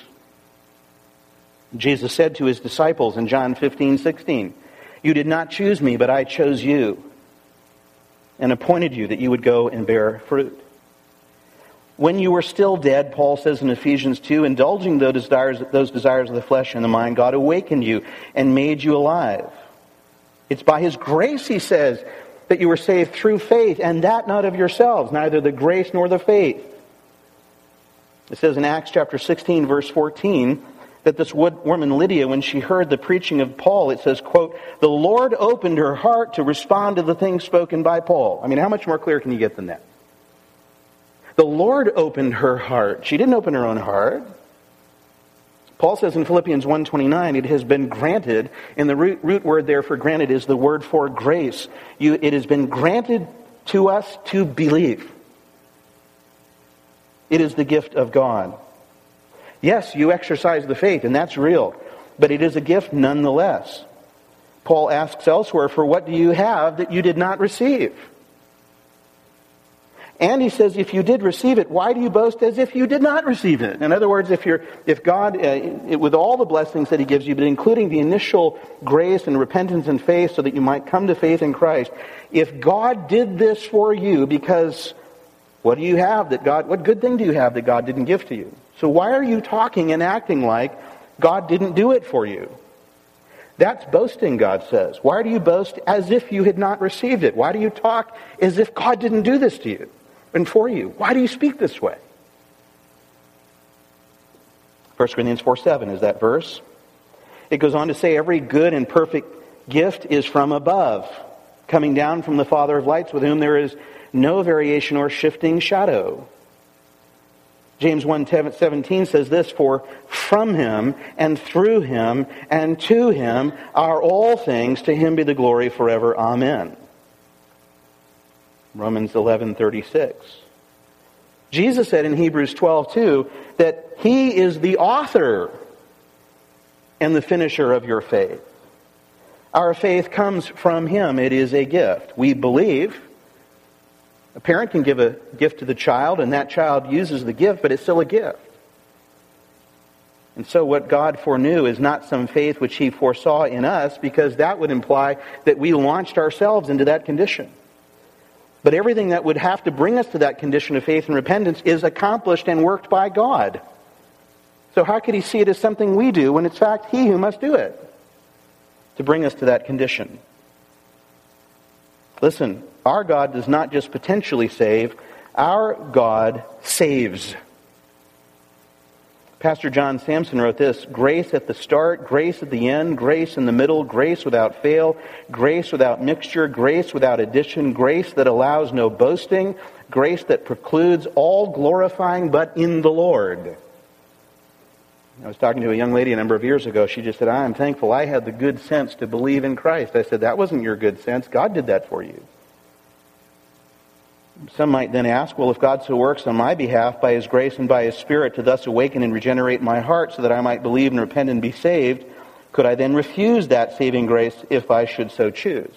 Jesus said to His disciples in John 15:16, "You did not choose me, but I chose you and appointed you that you would go and bear fruit." When you were still dead, Paul says in Ephesians 2, indulging those desires of the flesh and the mind, God awakened you and made you alive. It's by His grace, he says, that you were saved through faith, and that not of yourselves, neither the grace nor the faith. It says in Acts chapter 16, verse 14, that this woman Lydia, when she heard the preaching of Paul, it says, quote, "The Lord opened her heart to respond to the things spoken by Paul." I mean, how much more clear can you get than that? The Lord opened her heart. She didn't open her own heart. Paul says in Philippians 1:29, it has been granted, and the root word there for granted is the word for grace. It has been granted to us to believe. It is the gift of God. Yes, you exercise the faith, and that's real, but it is a gift nonetheless. Paul asks elsewhere, "For what do you have that you did not receive?" And he says, if you did receive it, why do you boast as if you did not receive it? In other words, if God, with all the blessings that He gives you, but including the initial grace and repentance and faith so that you might come to faith in Christ, if God did this for you, because what do you have what good thing do you have that God didn't give to you? So why are you talking and acting like God didn't do it for you? That's boasting, God says. Why do you boast as if you had not received it? Why do you talk as if God didn't do this to you and for you? Why do you speak this way? 1 Corinthians 4:7 is that verse. It goes on to say, every good and perfect gift is from above, coming down from the Father of lights, with whom there is no variation or shifting shadow. James 1:17 says this, for from him and through him and to him are all things, to him be the glory forever. Amen. Romans 11:36. Jesus said in Hebrews 12:2 that he is the author and the finisher of your faith. Our faith comes from him. It is a gift. We believe. A parent can give a gift to the child, and that child uses the gift, but it's still a gift. And so what God foreknew is not some faith which he foresaw in us, because that would imply that we launched ourselves into that condition. But everything that would have to bring us to that condition of faith and repentance is accomplished and worked by God. So how could he see it as something we do when it's in fact he who must do it to bring us to that condition? Listen, our God does not just potentially save, our God saves. Pastor John Samson wrote this, grace at the start, grace at the end, grace in the middle, grace without fail, grace without mixture, grace without addition, grace that allows no boasting, grace that precludes all glorifying but in the Lord. I was talking to a young lady a number of years ago. She just said, I am thankful I had the good sense to believe in Christ. I said, that wasn't your good sense. God did that for you. Some might then ask, well, if God so works on my behalf by his grace and by his Spirit to thus awaken and regenerate my heart so that I might believe and repent and be saved, could I then refuse that saving grace if I should so choose?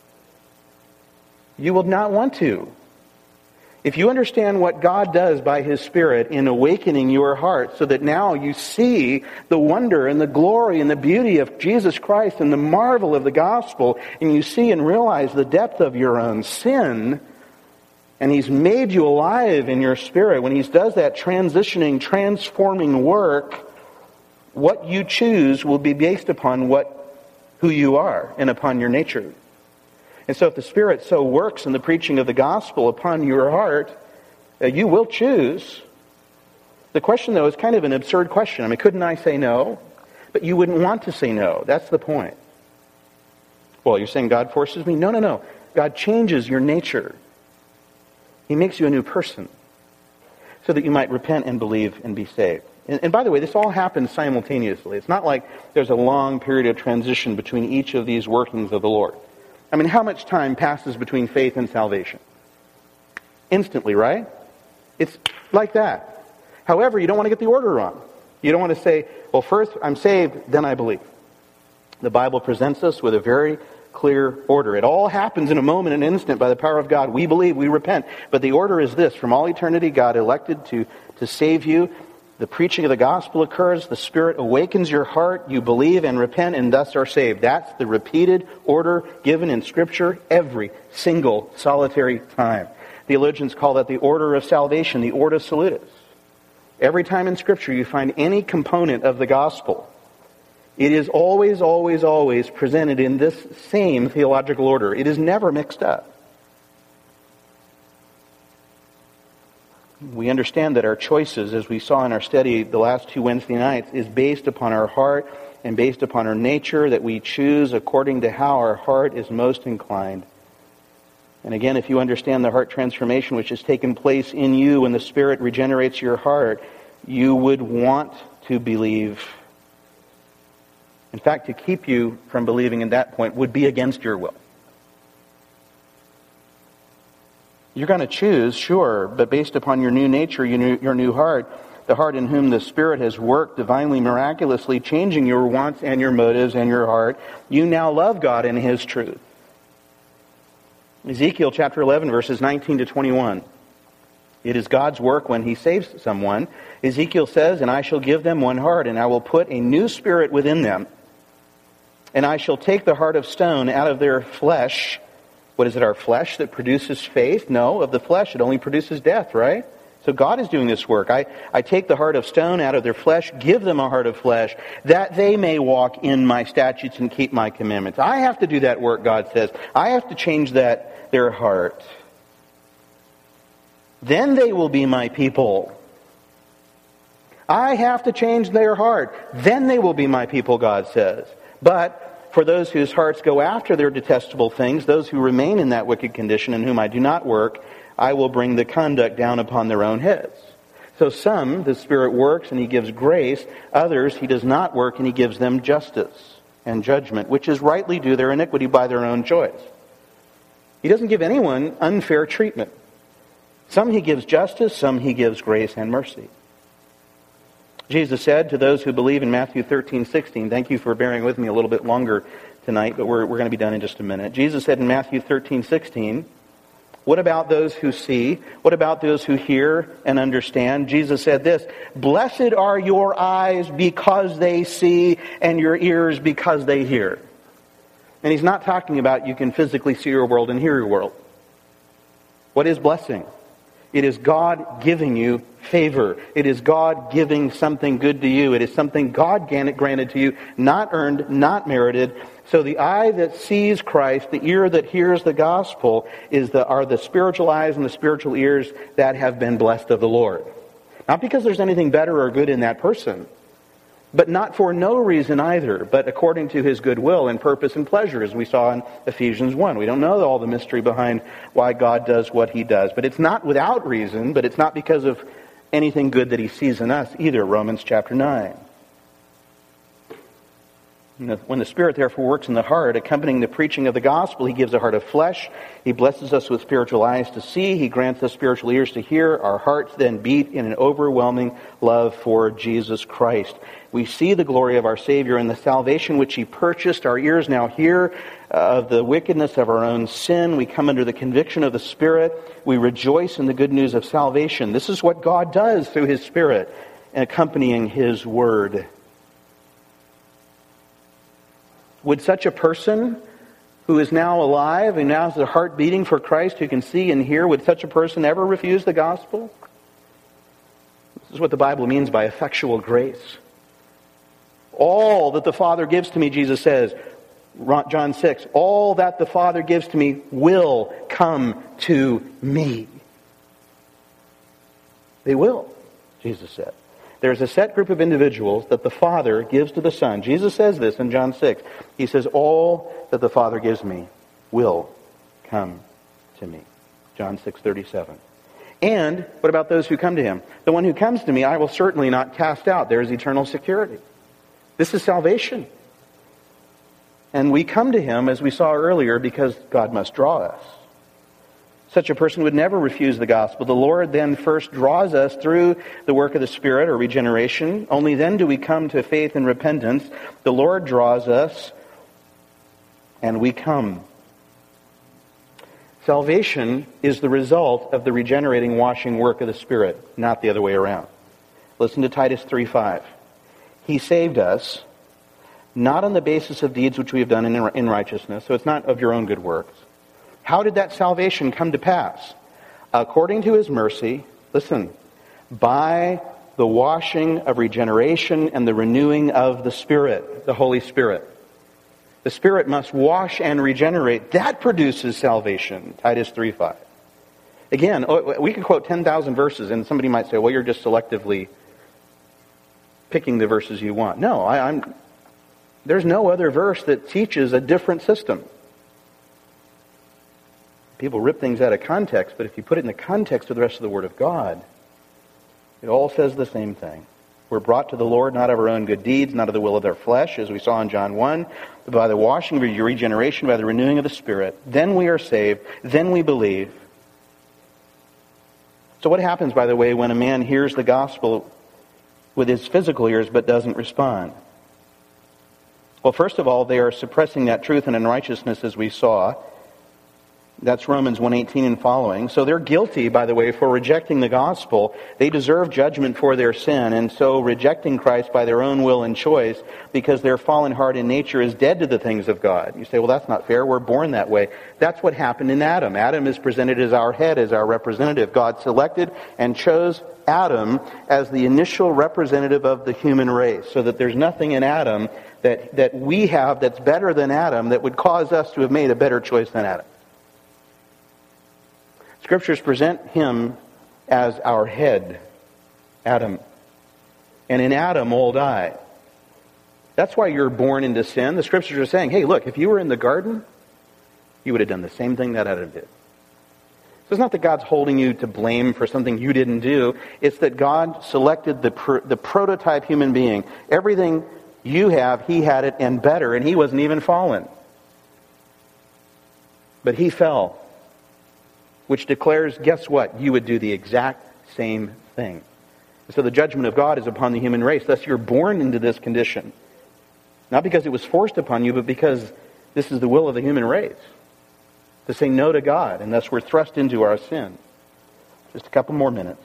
You will not want to. If you understand what God does by his Spirit in awakening your heart so that now you see the wonder and the glory and the beauty of Jesus Christ and the marvel of the gospel, and you see and realize the depth of your own sin, and he's made you alive in your spirit, when he does that transitioning, transforming work, what you choose will be based upon who you are and upon your nature. And so if the Spirit so works in the preaching of the gospel upon your heart, you will choose. The question, though, is kind of an absurd question. I mean, couldn't I say no? But you wouldn't want to say no. That's the point. Well, you're saying God forces me? No. God changes your nature. He makes you a new person so that you might repent and believe and be saved. And by the way, this all happens simultaneously. It's not like there's a long period of transition between each of these workings of the Lord. I mean, how much time passes between faith and salvation? Instantly, right? It's like that. However, you don't want to get the order wrong. You don't want to say, well, first I'm saved, then I believe. The Bible presents us with a very clear order. It all happens in a moment, an instant, by the power of God. We believe, we repent. But the order is this. From all eternity, God elected to save you. The preaching of the gospel occurs. The Spirit awakens your heart. You believe and repent and thus are saved. That's the repeated order given in Scripture every single solitary time. Theologians call that the order of salvation, the ordo salutis. Every time in Scripture you find any component of the gospel, it is always, always, always presented in this same theological order. It is never mixed up. We understand that our choices, as we saw in our study the last 2 Wednesday nights, is based upon our heart and based upon our nature, that we choose according to how our heart is most inclined. And again, if you understand the heart transformation which has taken place in you when the Spirit regenerates your heart, you would want to believe. In fact, to keep you from believing at that point would be against your will. You're going to choose, sure, but based upon your new nature, your new heart, the heart in whom the Spirit has worked divinely, miraculously, changing your wants and your motives and your heart, you now love God and his truth. Ezekiel chapter 11, verses 19 to 21. It is God's work when he saves someone. Ezekiel says, and I shall give them one heart, and I will put a new spirit within them. And I shall take the heart of stone out of their flesh. What is it, our flesh that produces faith? No, of the flesh it only produces death, right? So God is doing this work. I take the heart of stone out of their flesh, give them a heart of flesh, that they may walk in my statutes and keep my commandments. I have to do that work, God says. I have to change their heart. Then they will be my people. I have to change their heart. Then they will be my people, God says. But for those whose hearts go after their detestable things, those who remain in that wicked condition in whom I do not work, I will bring the conduct down upon their own heads. So some, the Spirit works and He gives grace. Others, He does not work and He gives them justice and judgment, which is rightly due their iniquity by their own choice. He doesn't give anyone unfair treatment. Some He gives justice, some He gives grace and mercy. Jesus said to those who believe in Matthew 13:16, thank you for bearing with me a little bit longer tonight, but we're going to be done in just a minute. Jesus said in Matthew 13:16, what about those who see? What about those who hear and understand? Jesus said this, blessed are your eyes because they see and your ears because they hear. And He's not talking about you can physically see your world and hear your world. What is blessing? It is God giving you favor. It is God giving something good to you. It is something God granted to you, not earned, not merited. So the eye that sees Christ, the ear that hears the gospel, are the spiritual eyes and the spiritual ears that have been blessed of the Lord. Not because there's anything better or good in that person, but not for no reason either, but according to His good will and purpose and pleasure, as we saw in Ephesians 1. We don't know all the mystery behind why God does what He does. But it's not without reason, but it's not because of anything good that He sees in us either, Romans chapter 9. When the Spirit therefore works in the heart, accompanying the preaching of the gospel, He gives a heart of flesh. He blesses us with spiritual eyes to see. He grants us spiritual ears to hear. Our hearts then beat in an overwhelming love for Jesus Christ. We see the glory of our Savior in the salvation which He purchased. Our ears now hear of the wickedness of our own sin. We come under the conviction of the Spirit. We rejoice in the good news of salvation. This is what God does through His Spirit, accompanying His Word. Would such a person who is now alive and now has a heart beating for Christ, who can see and hear, would such a person ever refuse the gospel? This is what the Bible means by effectual grace. All that the Father gives to me, Jesus says, John 6, all that the Father gives to me will come to me. They will, Jesus said. There's a set group of individuals that the Father gives to the Son. Jesus says this in John 6. He says, all that the Father gives me will come to me. John 6:37. And what about those who come to Him? The one who comes to me, I will certainly not cast out. There is eternal security. This is salvation. And we come to Him, as we saw earlier, because God must draw us. Such a person would never refuse the gospel. The Lord then first draws us through the work of the Spirit or regeneration. Only then do we come to faith and repentance. The Lord draws us and we come. Salvation is the result of the regenerating, washing work of the Spirit, not the other way around. Listen to Titus 3:5. He saved us, not on the basis of deeds which we have done in righteousness. So it's not of your own good works. How did that salvation come to pass? According to His mercy, listen, by the washing of regeneration and the renewing of the Spirit, the Holy Spirit. The Spirit must wash and regenerate. That produces salvation, Titus 3:5. Again, we could quote 10,000 verses, and somebody might say, well, you're just selectively picking the verses you want. No, there's no other verse that teaches a different system. People rip things out of context, but if you put it in the context of the rest of the Word of God, it all says the same thing. We're brought to the Lord not of our own good deeds, not of the will of our flesh, as we saw in John 1, but by the washing of your regeneration, by the renewing of the Spirit. Then we are saved. Then we believe. So what happens, by the way, when a man hears the gospel with his physical ears but doesn't respond? Well, first of all, they are suppressing that truth and unrighteousness, as we saw. That's Romans 1:18 and following. So they're guilty, by the way, for rejecting the gospel. They deserve judgment for their sin, and so rejecting Christ by their own will and choice, because their fallen heart in nature is dead to the things of God. You say, well, that's not fair. We're born that way. That's what happened in Adam. Adam is presented as our head, as our representative. God selected and chose Adam as the initial representative of the human race, so that there's nothing in Adam that we have that's better than Adam that would cause us to have made a better choice than Adam. Scriptures present him as our head, Adam. and in Adam all die. That's why you're born into sin. The Scriptures are saying, hey, look, if you were in the garden, you would have done the same thing that Adam did. So it's not that God's holding you to blame for something you didn't do. It's that God selected the prototype human being. Everything you have, he had it and better, and he wasn't even fallen. But he fell, which declares, guess what? You would do the exact same thing. So the judgment of God is upon the human race. Thus you're born into this condition. Not because it was forced upon you, but because this is the will of the human race. To say no to God, and thus we're thrust into our sin. Just a couple more minutes.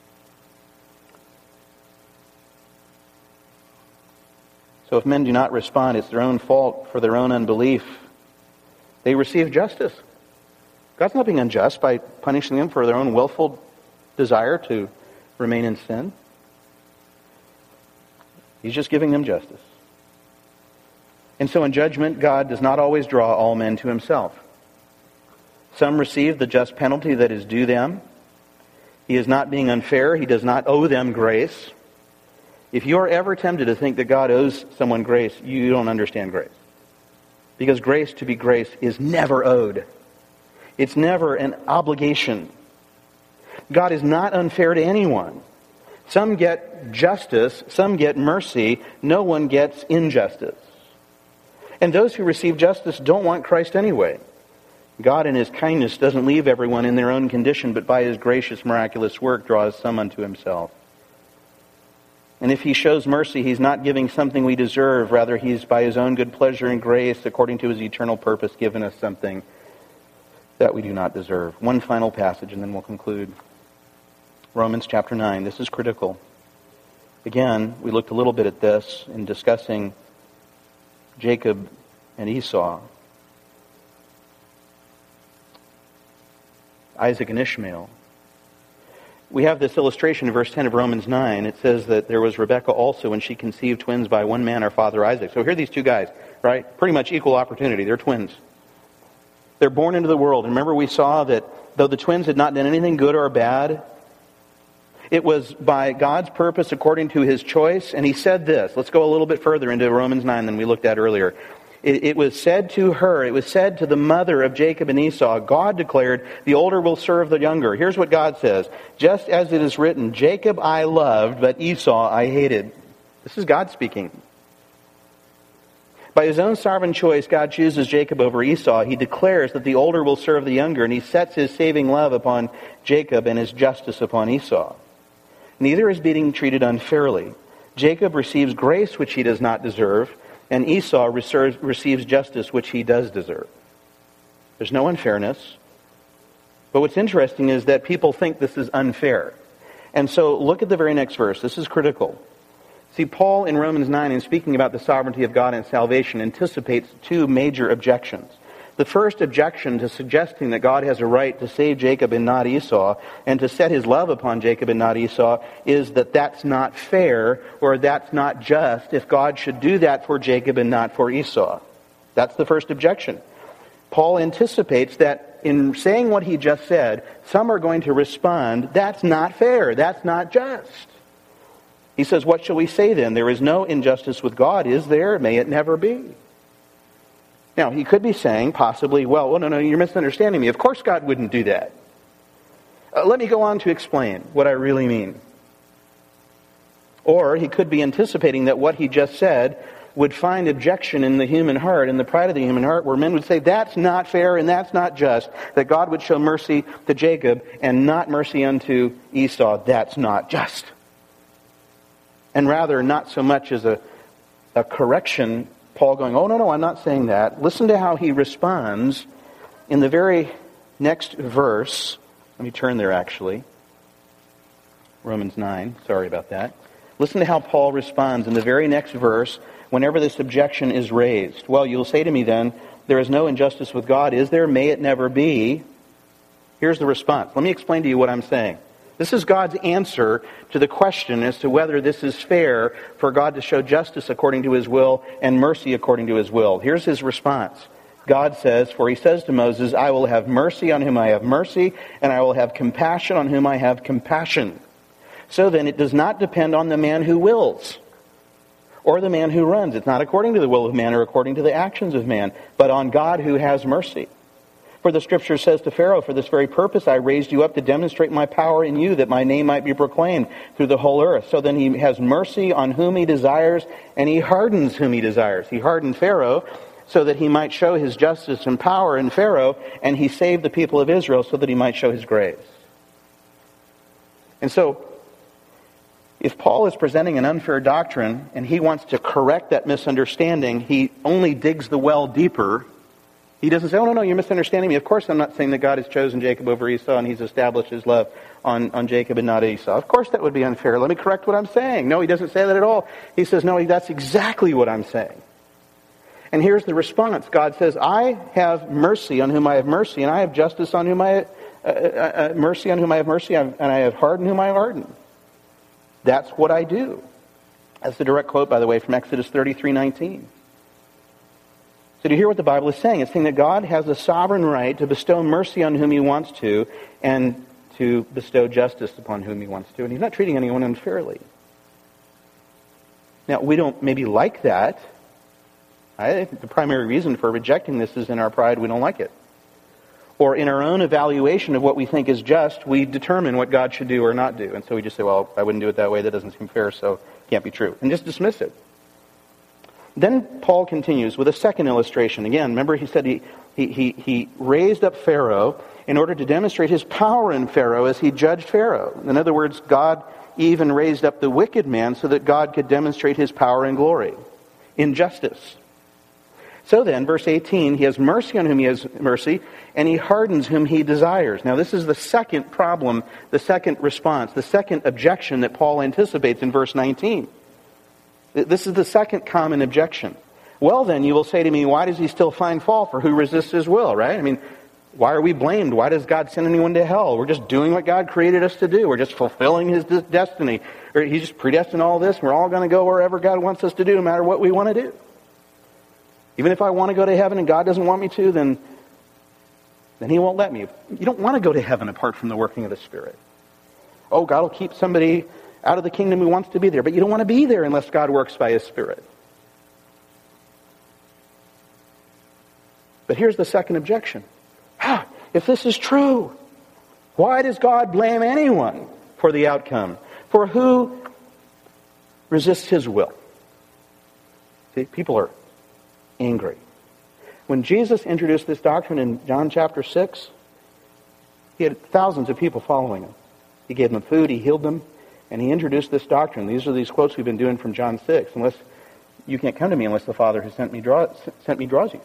So if men do not respond, it's their own fault for their own unbelief. They receive justice. God's not being unjust by punishing them for their own willful desire to remain in sin. He's just giving them justice. And so in judgment, God does not always draw all men to himself. Some receive the just penalty that is due them. He is not being unfair. He does not owe them grace. If you are ever tempted to think that God owes someone grace, you don't understand grace. Because grace, to be grace, is never owed. It's never an obligation. God is not unfair to anyone. Some get justice, some get mercy, no one gets injustice. And those who receive justice don't want Christ anyway. God in his kindness doesn't leave everyone in their own condition, but by his gracious, miraculous work draws some unto himself. And if he shows mercy, he's not giving something we deserve. Rather, he's by his own good pleasure and grace, according to his eternal purpose, given us something that we do not deserve. One final passage, and then we'll conclude. Romans chapter 9. This is critical. Again, we looked a little bit at this in discussing Jacob and Esau. Isaac and Ishmael. We have this illustration in verse 10 of Romans 9. It says that there was Rebekah also when she conceived twins by one man, her father Isaac. So here are these two guys, right? Pretty much equal opportunity. They're twins. They're born into the world. And remember we saw that though the twins had not done anything good or bad, it was by God's purpose according to his choice. And he said this. Let's go a little bit further into Romans 9 than we looked at earlier. It was said to her, it was said to the mother of Jacob and Esau, God declared, the older will serve the younger. Here's what God says. Just as it is written, Jacob I loved, but Esau I hated. This is God speaking. By his own sovereign choice, God chooses Jacob over Esau. He declares that the older will serve the younger, and he sets his saving love upon Jacob and his justice upon Esau. Neither is being treated unfairly. Jacob receives grace which he does not deserve, and Esau receives justice which he does deserve. There's no unfairness. But what's interesting is that people think this is unfair. And so look at the very next verse. This is critical. See, Paul in Romans 9, in speaking about the sovereignty of God and salvation, anticipates two major objections. The first objection to suggesting that God has a right to save Jacob and not Esau, and to set his love upon Jacob and not Esau, is that that's not fair, or that's not just, if God should do that for Jacob and not for Esau. That's the first objection. Paul anticipates that in saying what he just said, some are going to respond, that's not fair, that's not just. He says, what shall we say then? There is no injustice with God, is there? May it never be. Now, he could be saying, possibly, well, no, you're misunderstanding me. Of course God wouldn't do that. Let me go on to explain what I really mean. Or he could be anticipating that what he just said would find objection in the human heart, in the pride of the human heart, where men would say, that's not fair and that's not just, that God would show mercy to Jacob and not mercy unto Esau. That's not just. And rather, not so much as a correction, Paul going, oh, no, I'm not saying that. Listen to how he responds in the very next verse. Let me turn there, actually. Romans 9. Sorry about that. Listen to how Paul responds in the very next verse whenever this objection is raised. Well, you'll say to me then, there is no injustice with God, is there? May it never be. Here's the response. Let me explain to you what I'm saying. This is God's answer to the question as to whether this is fair for God to show justice according to his will and mercy according to his will. Here's his response. God says, for he says to Moses, I will have mercy on whom I have mercy, and I will have compassion on whom I have compassion. So then it does not depend on the man who wills or the man who runs. It's not according to the will of man or according to the actions of man, but on God who has mercy. For the Scripture says to Pharaoh, for this very purpose I raised you up to demonstrate my power in you, that my name might be proclaimed through the whole earth. So then he has mercy on whom he desires, and he hardens whom he desires. He hardened Pharaoh so that he might show his justice and power in Pharaoh, and he saved the people of Israel so that he might show his grace. And so, if Paul is presenting an unfair doctrine and he wants to correct that misunderstanding, he only digs the well deeper. He doesn't say, oh, no, you're misunderstanding me. Of course I'm not saying that God has chosen Jacob over Esau and he's established his love on Jacob and not Esau. Of course that would be unfair. Let me correct what I'm saying. No, he doesn't say that at all. He says, no, that's exactly what I'm saying. And here's the response. God says, I have mercy on whom I have mercy, and I have justice on whom I mercy on whom I have mercy, and I have hardened whom I have hardened. That's what I do. That's the direct quote, by the way, from Exodus 33:19. So do you hear what the Bible is saying? It's saying that God has a sovereign right to bestow mercy on whom he wants to, and to bestow justice upon whom he wants to. And he's not treating anyone unfairly. Now, we don't maybe like that. I think the primary reason for rejecting this is in our pride, we don't like it. Or in our own evaluation of what we think is just, we determine what God should do or not do. And so we just say, well, I wouldn't do it that way, that doesn't seem fair, so it can't be true. And just dismiss it. Then Paul continues with a second illustration. Again, remember he said he raised up Pharaoh in order to demonstrate his power in Pharaoh as he judged Pharaoh. In other words, God even raised up the wicked man so that God could demonstrate his power and glory in justice. So then, verse 18, he has mercy on whom he has mercy, and he hardens whom he desires. Now this is the second problem, the second response, the second objection that Paul anticipates in verse 19. This is the second common objection. Well then, you will say to me, why does he still find fault for who resists his will, right? I mean, why are we blamed? Why does God send anyone to hell? We're just doing what God created us to do. We're just fulfilling his destiny. Or he just predestined all this, and we're all going to go wherever God wants us to do, no matter what we want to do. Even if I want to go to heaven and God doesn't want me to, then he won't let me. You don't want to go to heaven apart from the working of the Spirit. Oh, God will keep somebody out of the kingdom who wants to be there. But you don't want to be there unless God works by his Spirit. But here's the second objection. If this is true, why does God blame anyone for the outcome? For who resists his will? See, people are angry. When Jesus introduced this doctrine in John chapter 6, he had thousands of people following him. He gave them food, he healed them, and he introduced this doctrine. These are these quotes we've been doing from John 6. Unless you can't come to me unless the Father who sent me draws you.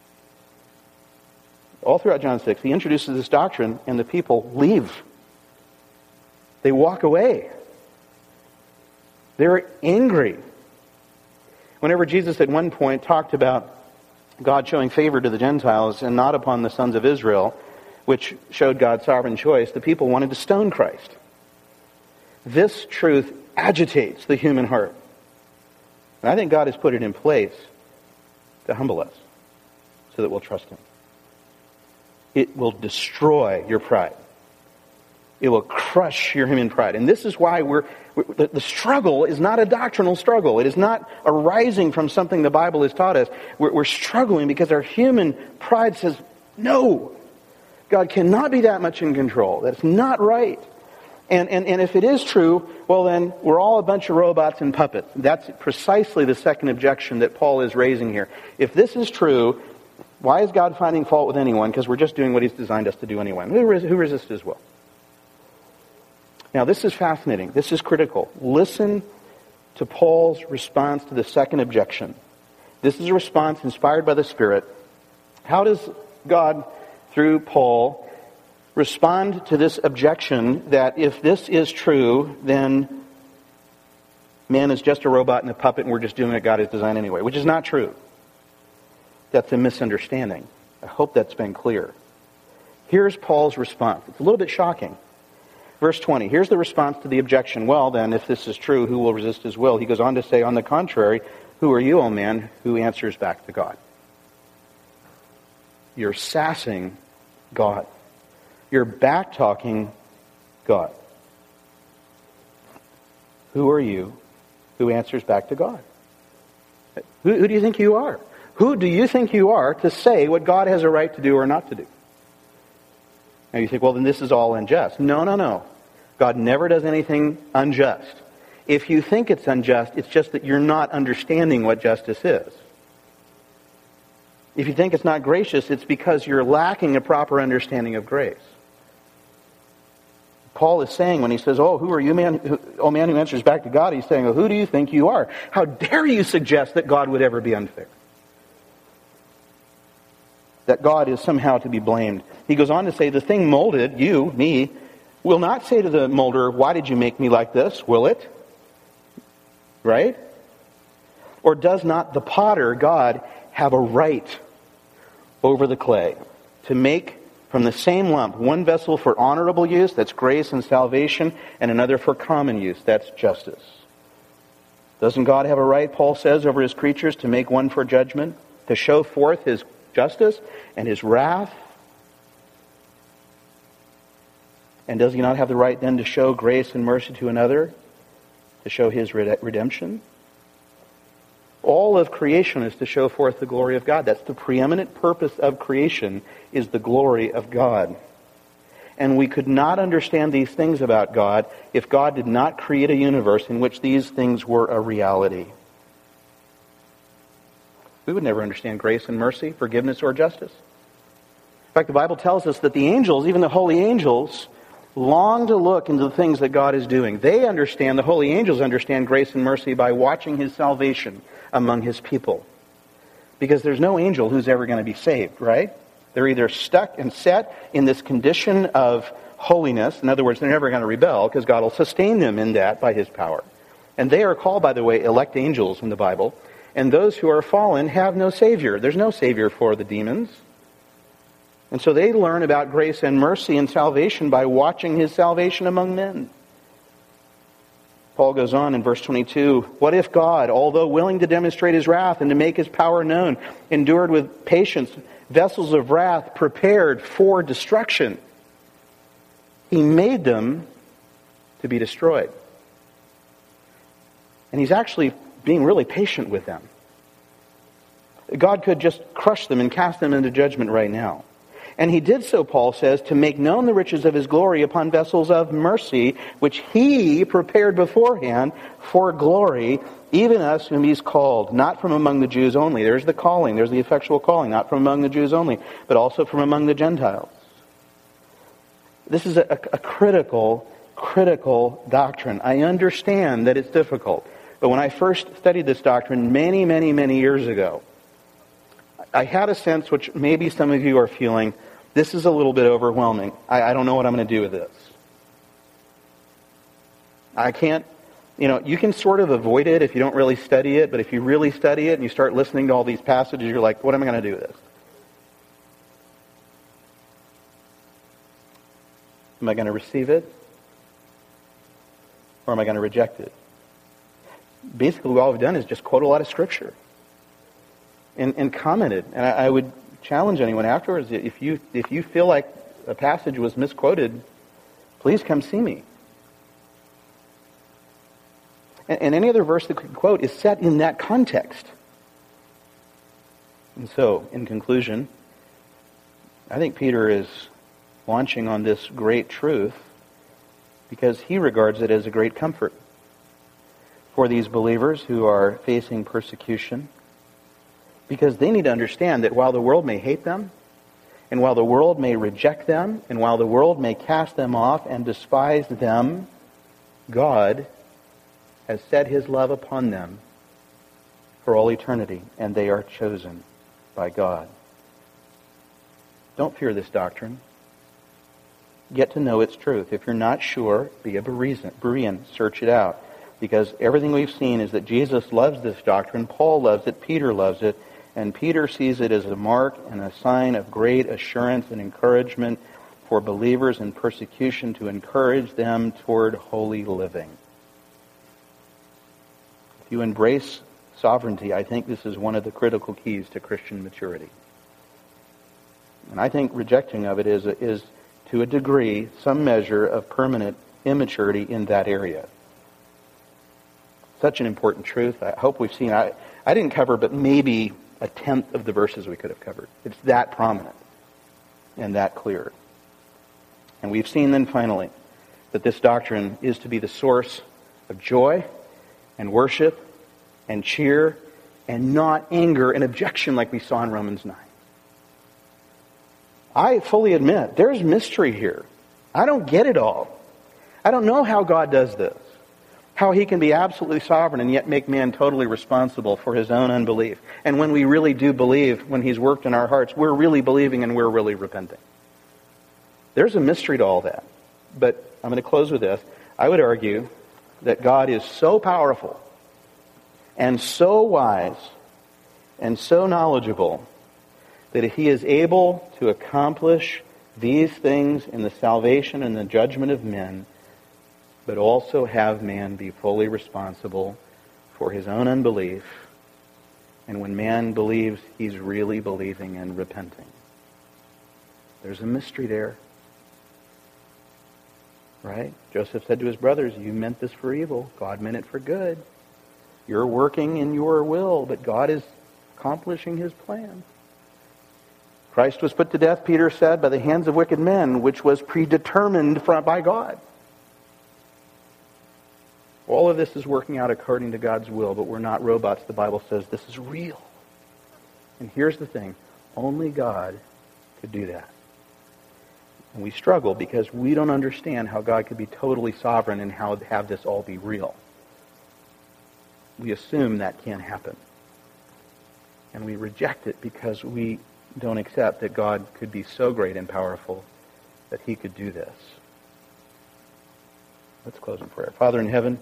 All throughout John 6, he introduces this doctrine, and the people leave. They walk away. They're angry. Whenever Jesus at one point talked about God showing favor to the Gentiles and not upon the sons of Israel, which showed God's sovereign choice, the people wanted to stone Christ. This truth agitates the human heart. And I think God has put it in place to humble us so that we'll trust him. It will destroy your pride. It will crush your human pride. And this is why the struggle is not a doctrinal struggle. It is not arising from something the Bible has taught us. We're struggling because our human pride says, no, God cannot be that much in control. That's not right. And if it is true, well then, we're all a bunch of robots and puppets. That's precisely the second objection that Paul is raising here. If this is true, why is God finding fault with anyone? Because we're just doing what he's designed us to do anyway. Who resists his will? Now, this is fascinating. This is critical. Listen to Paul's response to the second objection. This is a response inspired by the Spirit. How does God, through Paul, respond to this objection that if this is true, then man is just a robot and a puppet and we're just doing what God has designed anyway, which is not true. That's a misunderstanding. I hope that's been clear. Here's Paul's response. It's a little bit shocking. Verse 20, here's the response to the objection. Well, then, if this is true, who will resist his will? He goes on to say, on the contrary, who are you, O man, who answers back to God? You're sassing God. You're back-talking God. who are you who answers back to God? Who do you think you are? Who do you think you are to say what God has a right to do or not to do? And you think, well, then this is all unjust. No. God never does anything unjust. If you think it's unjust, it's just that you're not understanding what justice is. If you think it's not gracious, it's because you're lacking a proper understanding of grace. Paul is saying when he says, who are you, man who answers back to God? He's saying, who do you think you are? How dare you suggest that God would ever be unfair? That God is somehow to be blamed. He goes on to say, the thing molded, you, me, will not say to the molder, why did you make me like this? Will it? Right? Or does not the potter, God, have a right over the clay to make from the same lump one vessel for honorable use, that's grace and salvation, and another for common use, that's justice? Doesn't God have a right, Paul says, over his creatures to make one for judgment, to show forth his justice and his wrath? And does he not have the right then to show grace and mercy to another, to show his redemption? All of creation is to show forth the glory of God. That's the preeminent purpose of creation, is the glory of God. And we could not understand these things about God if God did not create a universe in which these things were a reality. We would never understand grace and mercy, forgiveness or justice. In fact, the Bible tells us that the angels, even the holy angels, long to look into the things that God is doing. The holy angels understand grace and mercy by watching his salvation among his people. Because there's no angel who's ever going to be saved, right? They're either stuck and set in this condition of holiness. In other words, they're never going to rebel because God will sustain them in that by his power. And they are called, by the way, elect angels in the Bible. And those who are fallen have no Savior. There's no Savior for the demons. And so they learn about grace and mercy and salvation by watching his salvation among men. Paul goes on in verse 22, what if God, although willing to demonstrate his wrath and to make his power known, endured with patience vessels of wrath prepared for destruction? He made them to be destroyed. And he's actually being really patient with them. God could just crush them and cast them into judgment right now. And he did so, Paul says, to make known the riches of his glory upon vessels of mercy, which he prepared beforehand for glory, even us whom he's called, not from among the Jews only. There's the calling, there's the effectual calling, not from among the Jews only, but also from among the Gentiles. This is a critical doctrine. I understand that it's difficult. But when I first studied this doctrine many, many, many years ago, I had a sense, which maybe some of you are feeling, this is a little bit overwhelming. I don't know what I'm going to do with this. I can't, you can sort of avoid it if you don't really study it, but if you really study it and you start listening to all these passages, you're like, what am I going to do with this? Am I going to receive it? Or am I going to reject it? Basically, all we've done is just quote a lot of Scripture and commented. And I would challenge anyone afterwards, if you feel like a passage was misquoted, please come see me. And any other verse that could quote is set in that context. And so, in conclusion, I think Peter is launching on this great truth because he regards it as a great comfort for these believers who are facing persecution, because they need to understand that while the world may hate them, and while the world may reject them, and while the world may cast them off and despise them, God has set his love upon them for all eternity, and they are chosen by God. Don't fear this doctrine. Get to know its truth. If you're not sure, be a Berean. Search it out. Because everything we've seen is that Jesus loves this doctrine, Paul loves it, Peter loves it, and Peter sees it as a mark and a sign of great assurance and encouragement for believers in persecution to encourage them toward holy living. If you embrace sovereignty, I think this is one of the critical keys to Christian maturity. And I think rejecting of it is to a degree, some measure of permanent immaturity in that area. Such an important truth. I hope we've seen. I didn't cover but maybe a tenth of the verses we could have covered. It's that prominent and that clear. And we've seen then finally that this doctrine is to be the source of joy and worship and cheer and not anger and objection like we saw in Romans 9. I fully admit there's mystery here. I don't get it all. I don't know how God does this. How he can be absolutely sovereign and yet make man totally responsible for his own unbelief. And when we really do believe, when he's worked in our hearts, we're really believing and we're really repenting. There's a mystery to all that. But I'm going to close with this. I would argue that God is so powerful and so wise and so knowledgeable that if he is able to accomplish these things in the salvation and the judgment of men, but also have man be fully responsible for his own unbelief, and when man believes, he's really believing and repenting. There's a mystery there. Right? Joseph said to his brothers, you meant this for evil. God meant it for good. You're working in your will, but God is accomplishing his plan. Christ was put to death, Peter said, by the hands of wicked men, which was predetermined by God. All of this is working out according to God's will, but we're not robots. The Bible says this is real. And here's the thing. Only God could do that. And we struggle because we don't understand how God could be totally sovereign and how have this all be real. We assume that can't happen. And we reject it because we don't accept that God could be so great and powerful that he could do this. Let's close in prayer. Father in heaven,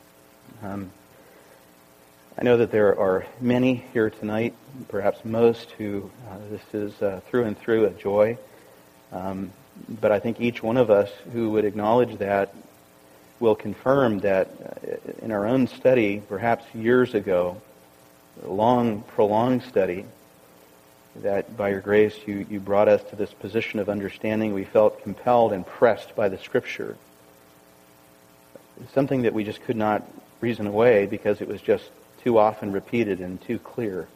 I know that there are many here tonight, perhaps most, who this is through and through a joy. But I think each one of us who would acknowledge that will confirm that in our own study, perhaps years ago, a long, prolonged study, that by your grace you brought us to this position of understanding. We felt compelled and pressed by the Scripture. Something that we just could not reason away because it was just too often repeated and too clear.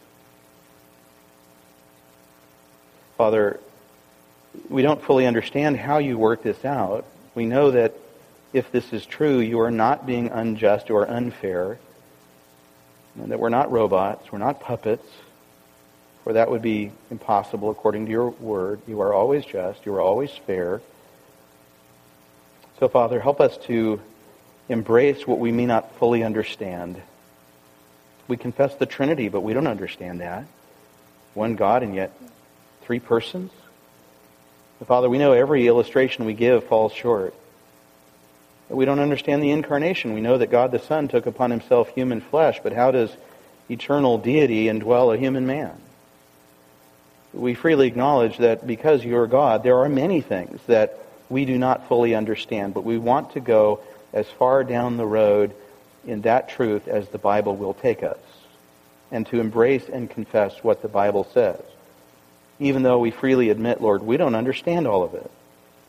Father, we don't fully understand how you work this out. We know that if this is true, you are not being unjust or unfair, and that we're not robots, we're not puppets, for that would be impossible according to your word. You are always just, you are always fair. So, Father, help us to embrace what we may not fully understand. We confess the Trinity, but we don't understand that. One God and yet three persons. Father, we know every illustration we give falls short. We don't understand the incarnation. We know that God the Son took upon himself human flesh, but how does eternal deity indwell a human man? We freely acknowledge that because you are God, there are many things that we do not fully understand, but we want to go as far down the road in that truth as the Bible will take us, and to embrace and confess what the Bible says. Even though we freely admit, Lord, we don't understand all of it.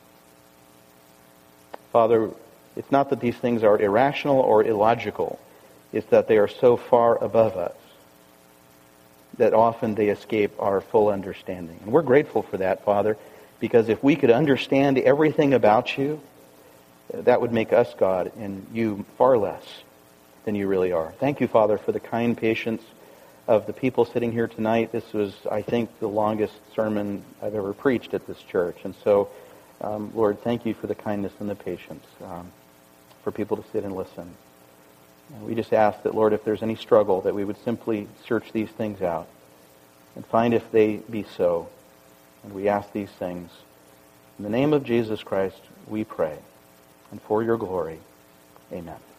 Father, it's not that these things are irrational or illogical. It's that they are so far above us that often they escape our full understanding. And we're grateful for that, Father, because if we could understand everything about you, that would make us God and you far less than you really are. Thank you, Father, for the kind patience of the people sitting here tonight. This was, I think, the longest sermon I've ever preached at this church. And so, Lord, thank you for the kindness and the patience for people to sit and listen. And we just ask that, Lord, if there's any struggle, that we would simply search these things out and find if they be so. And we ask these things. In the name of Jesus Christ, we pray. And for your glory, amen.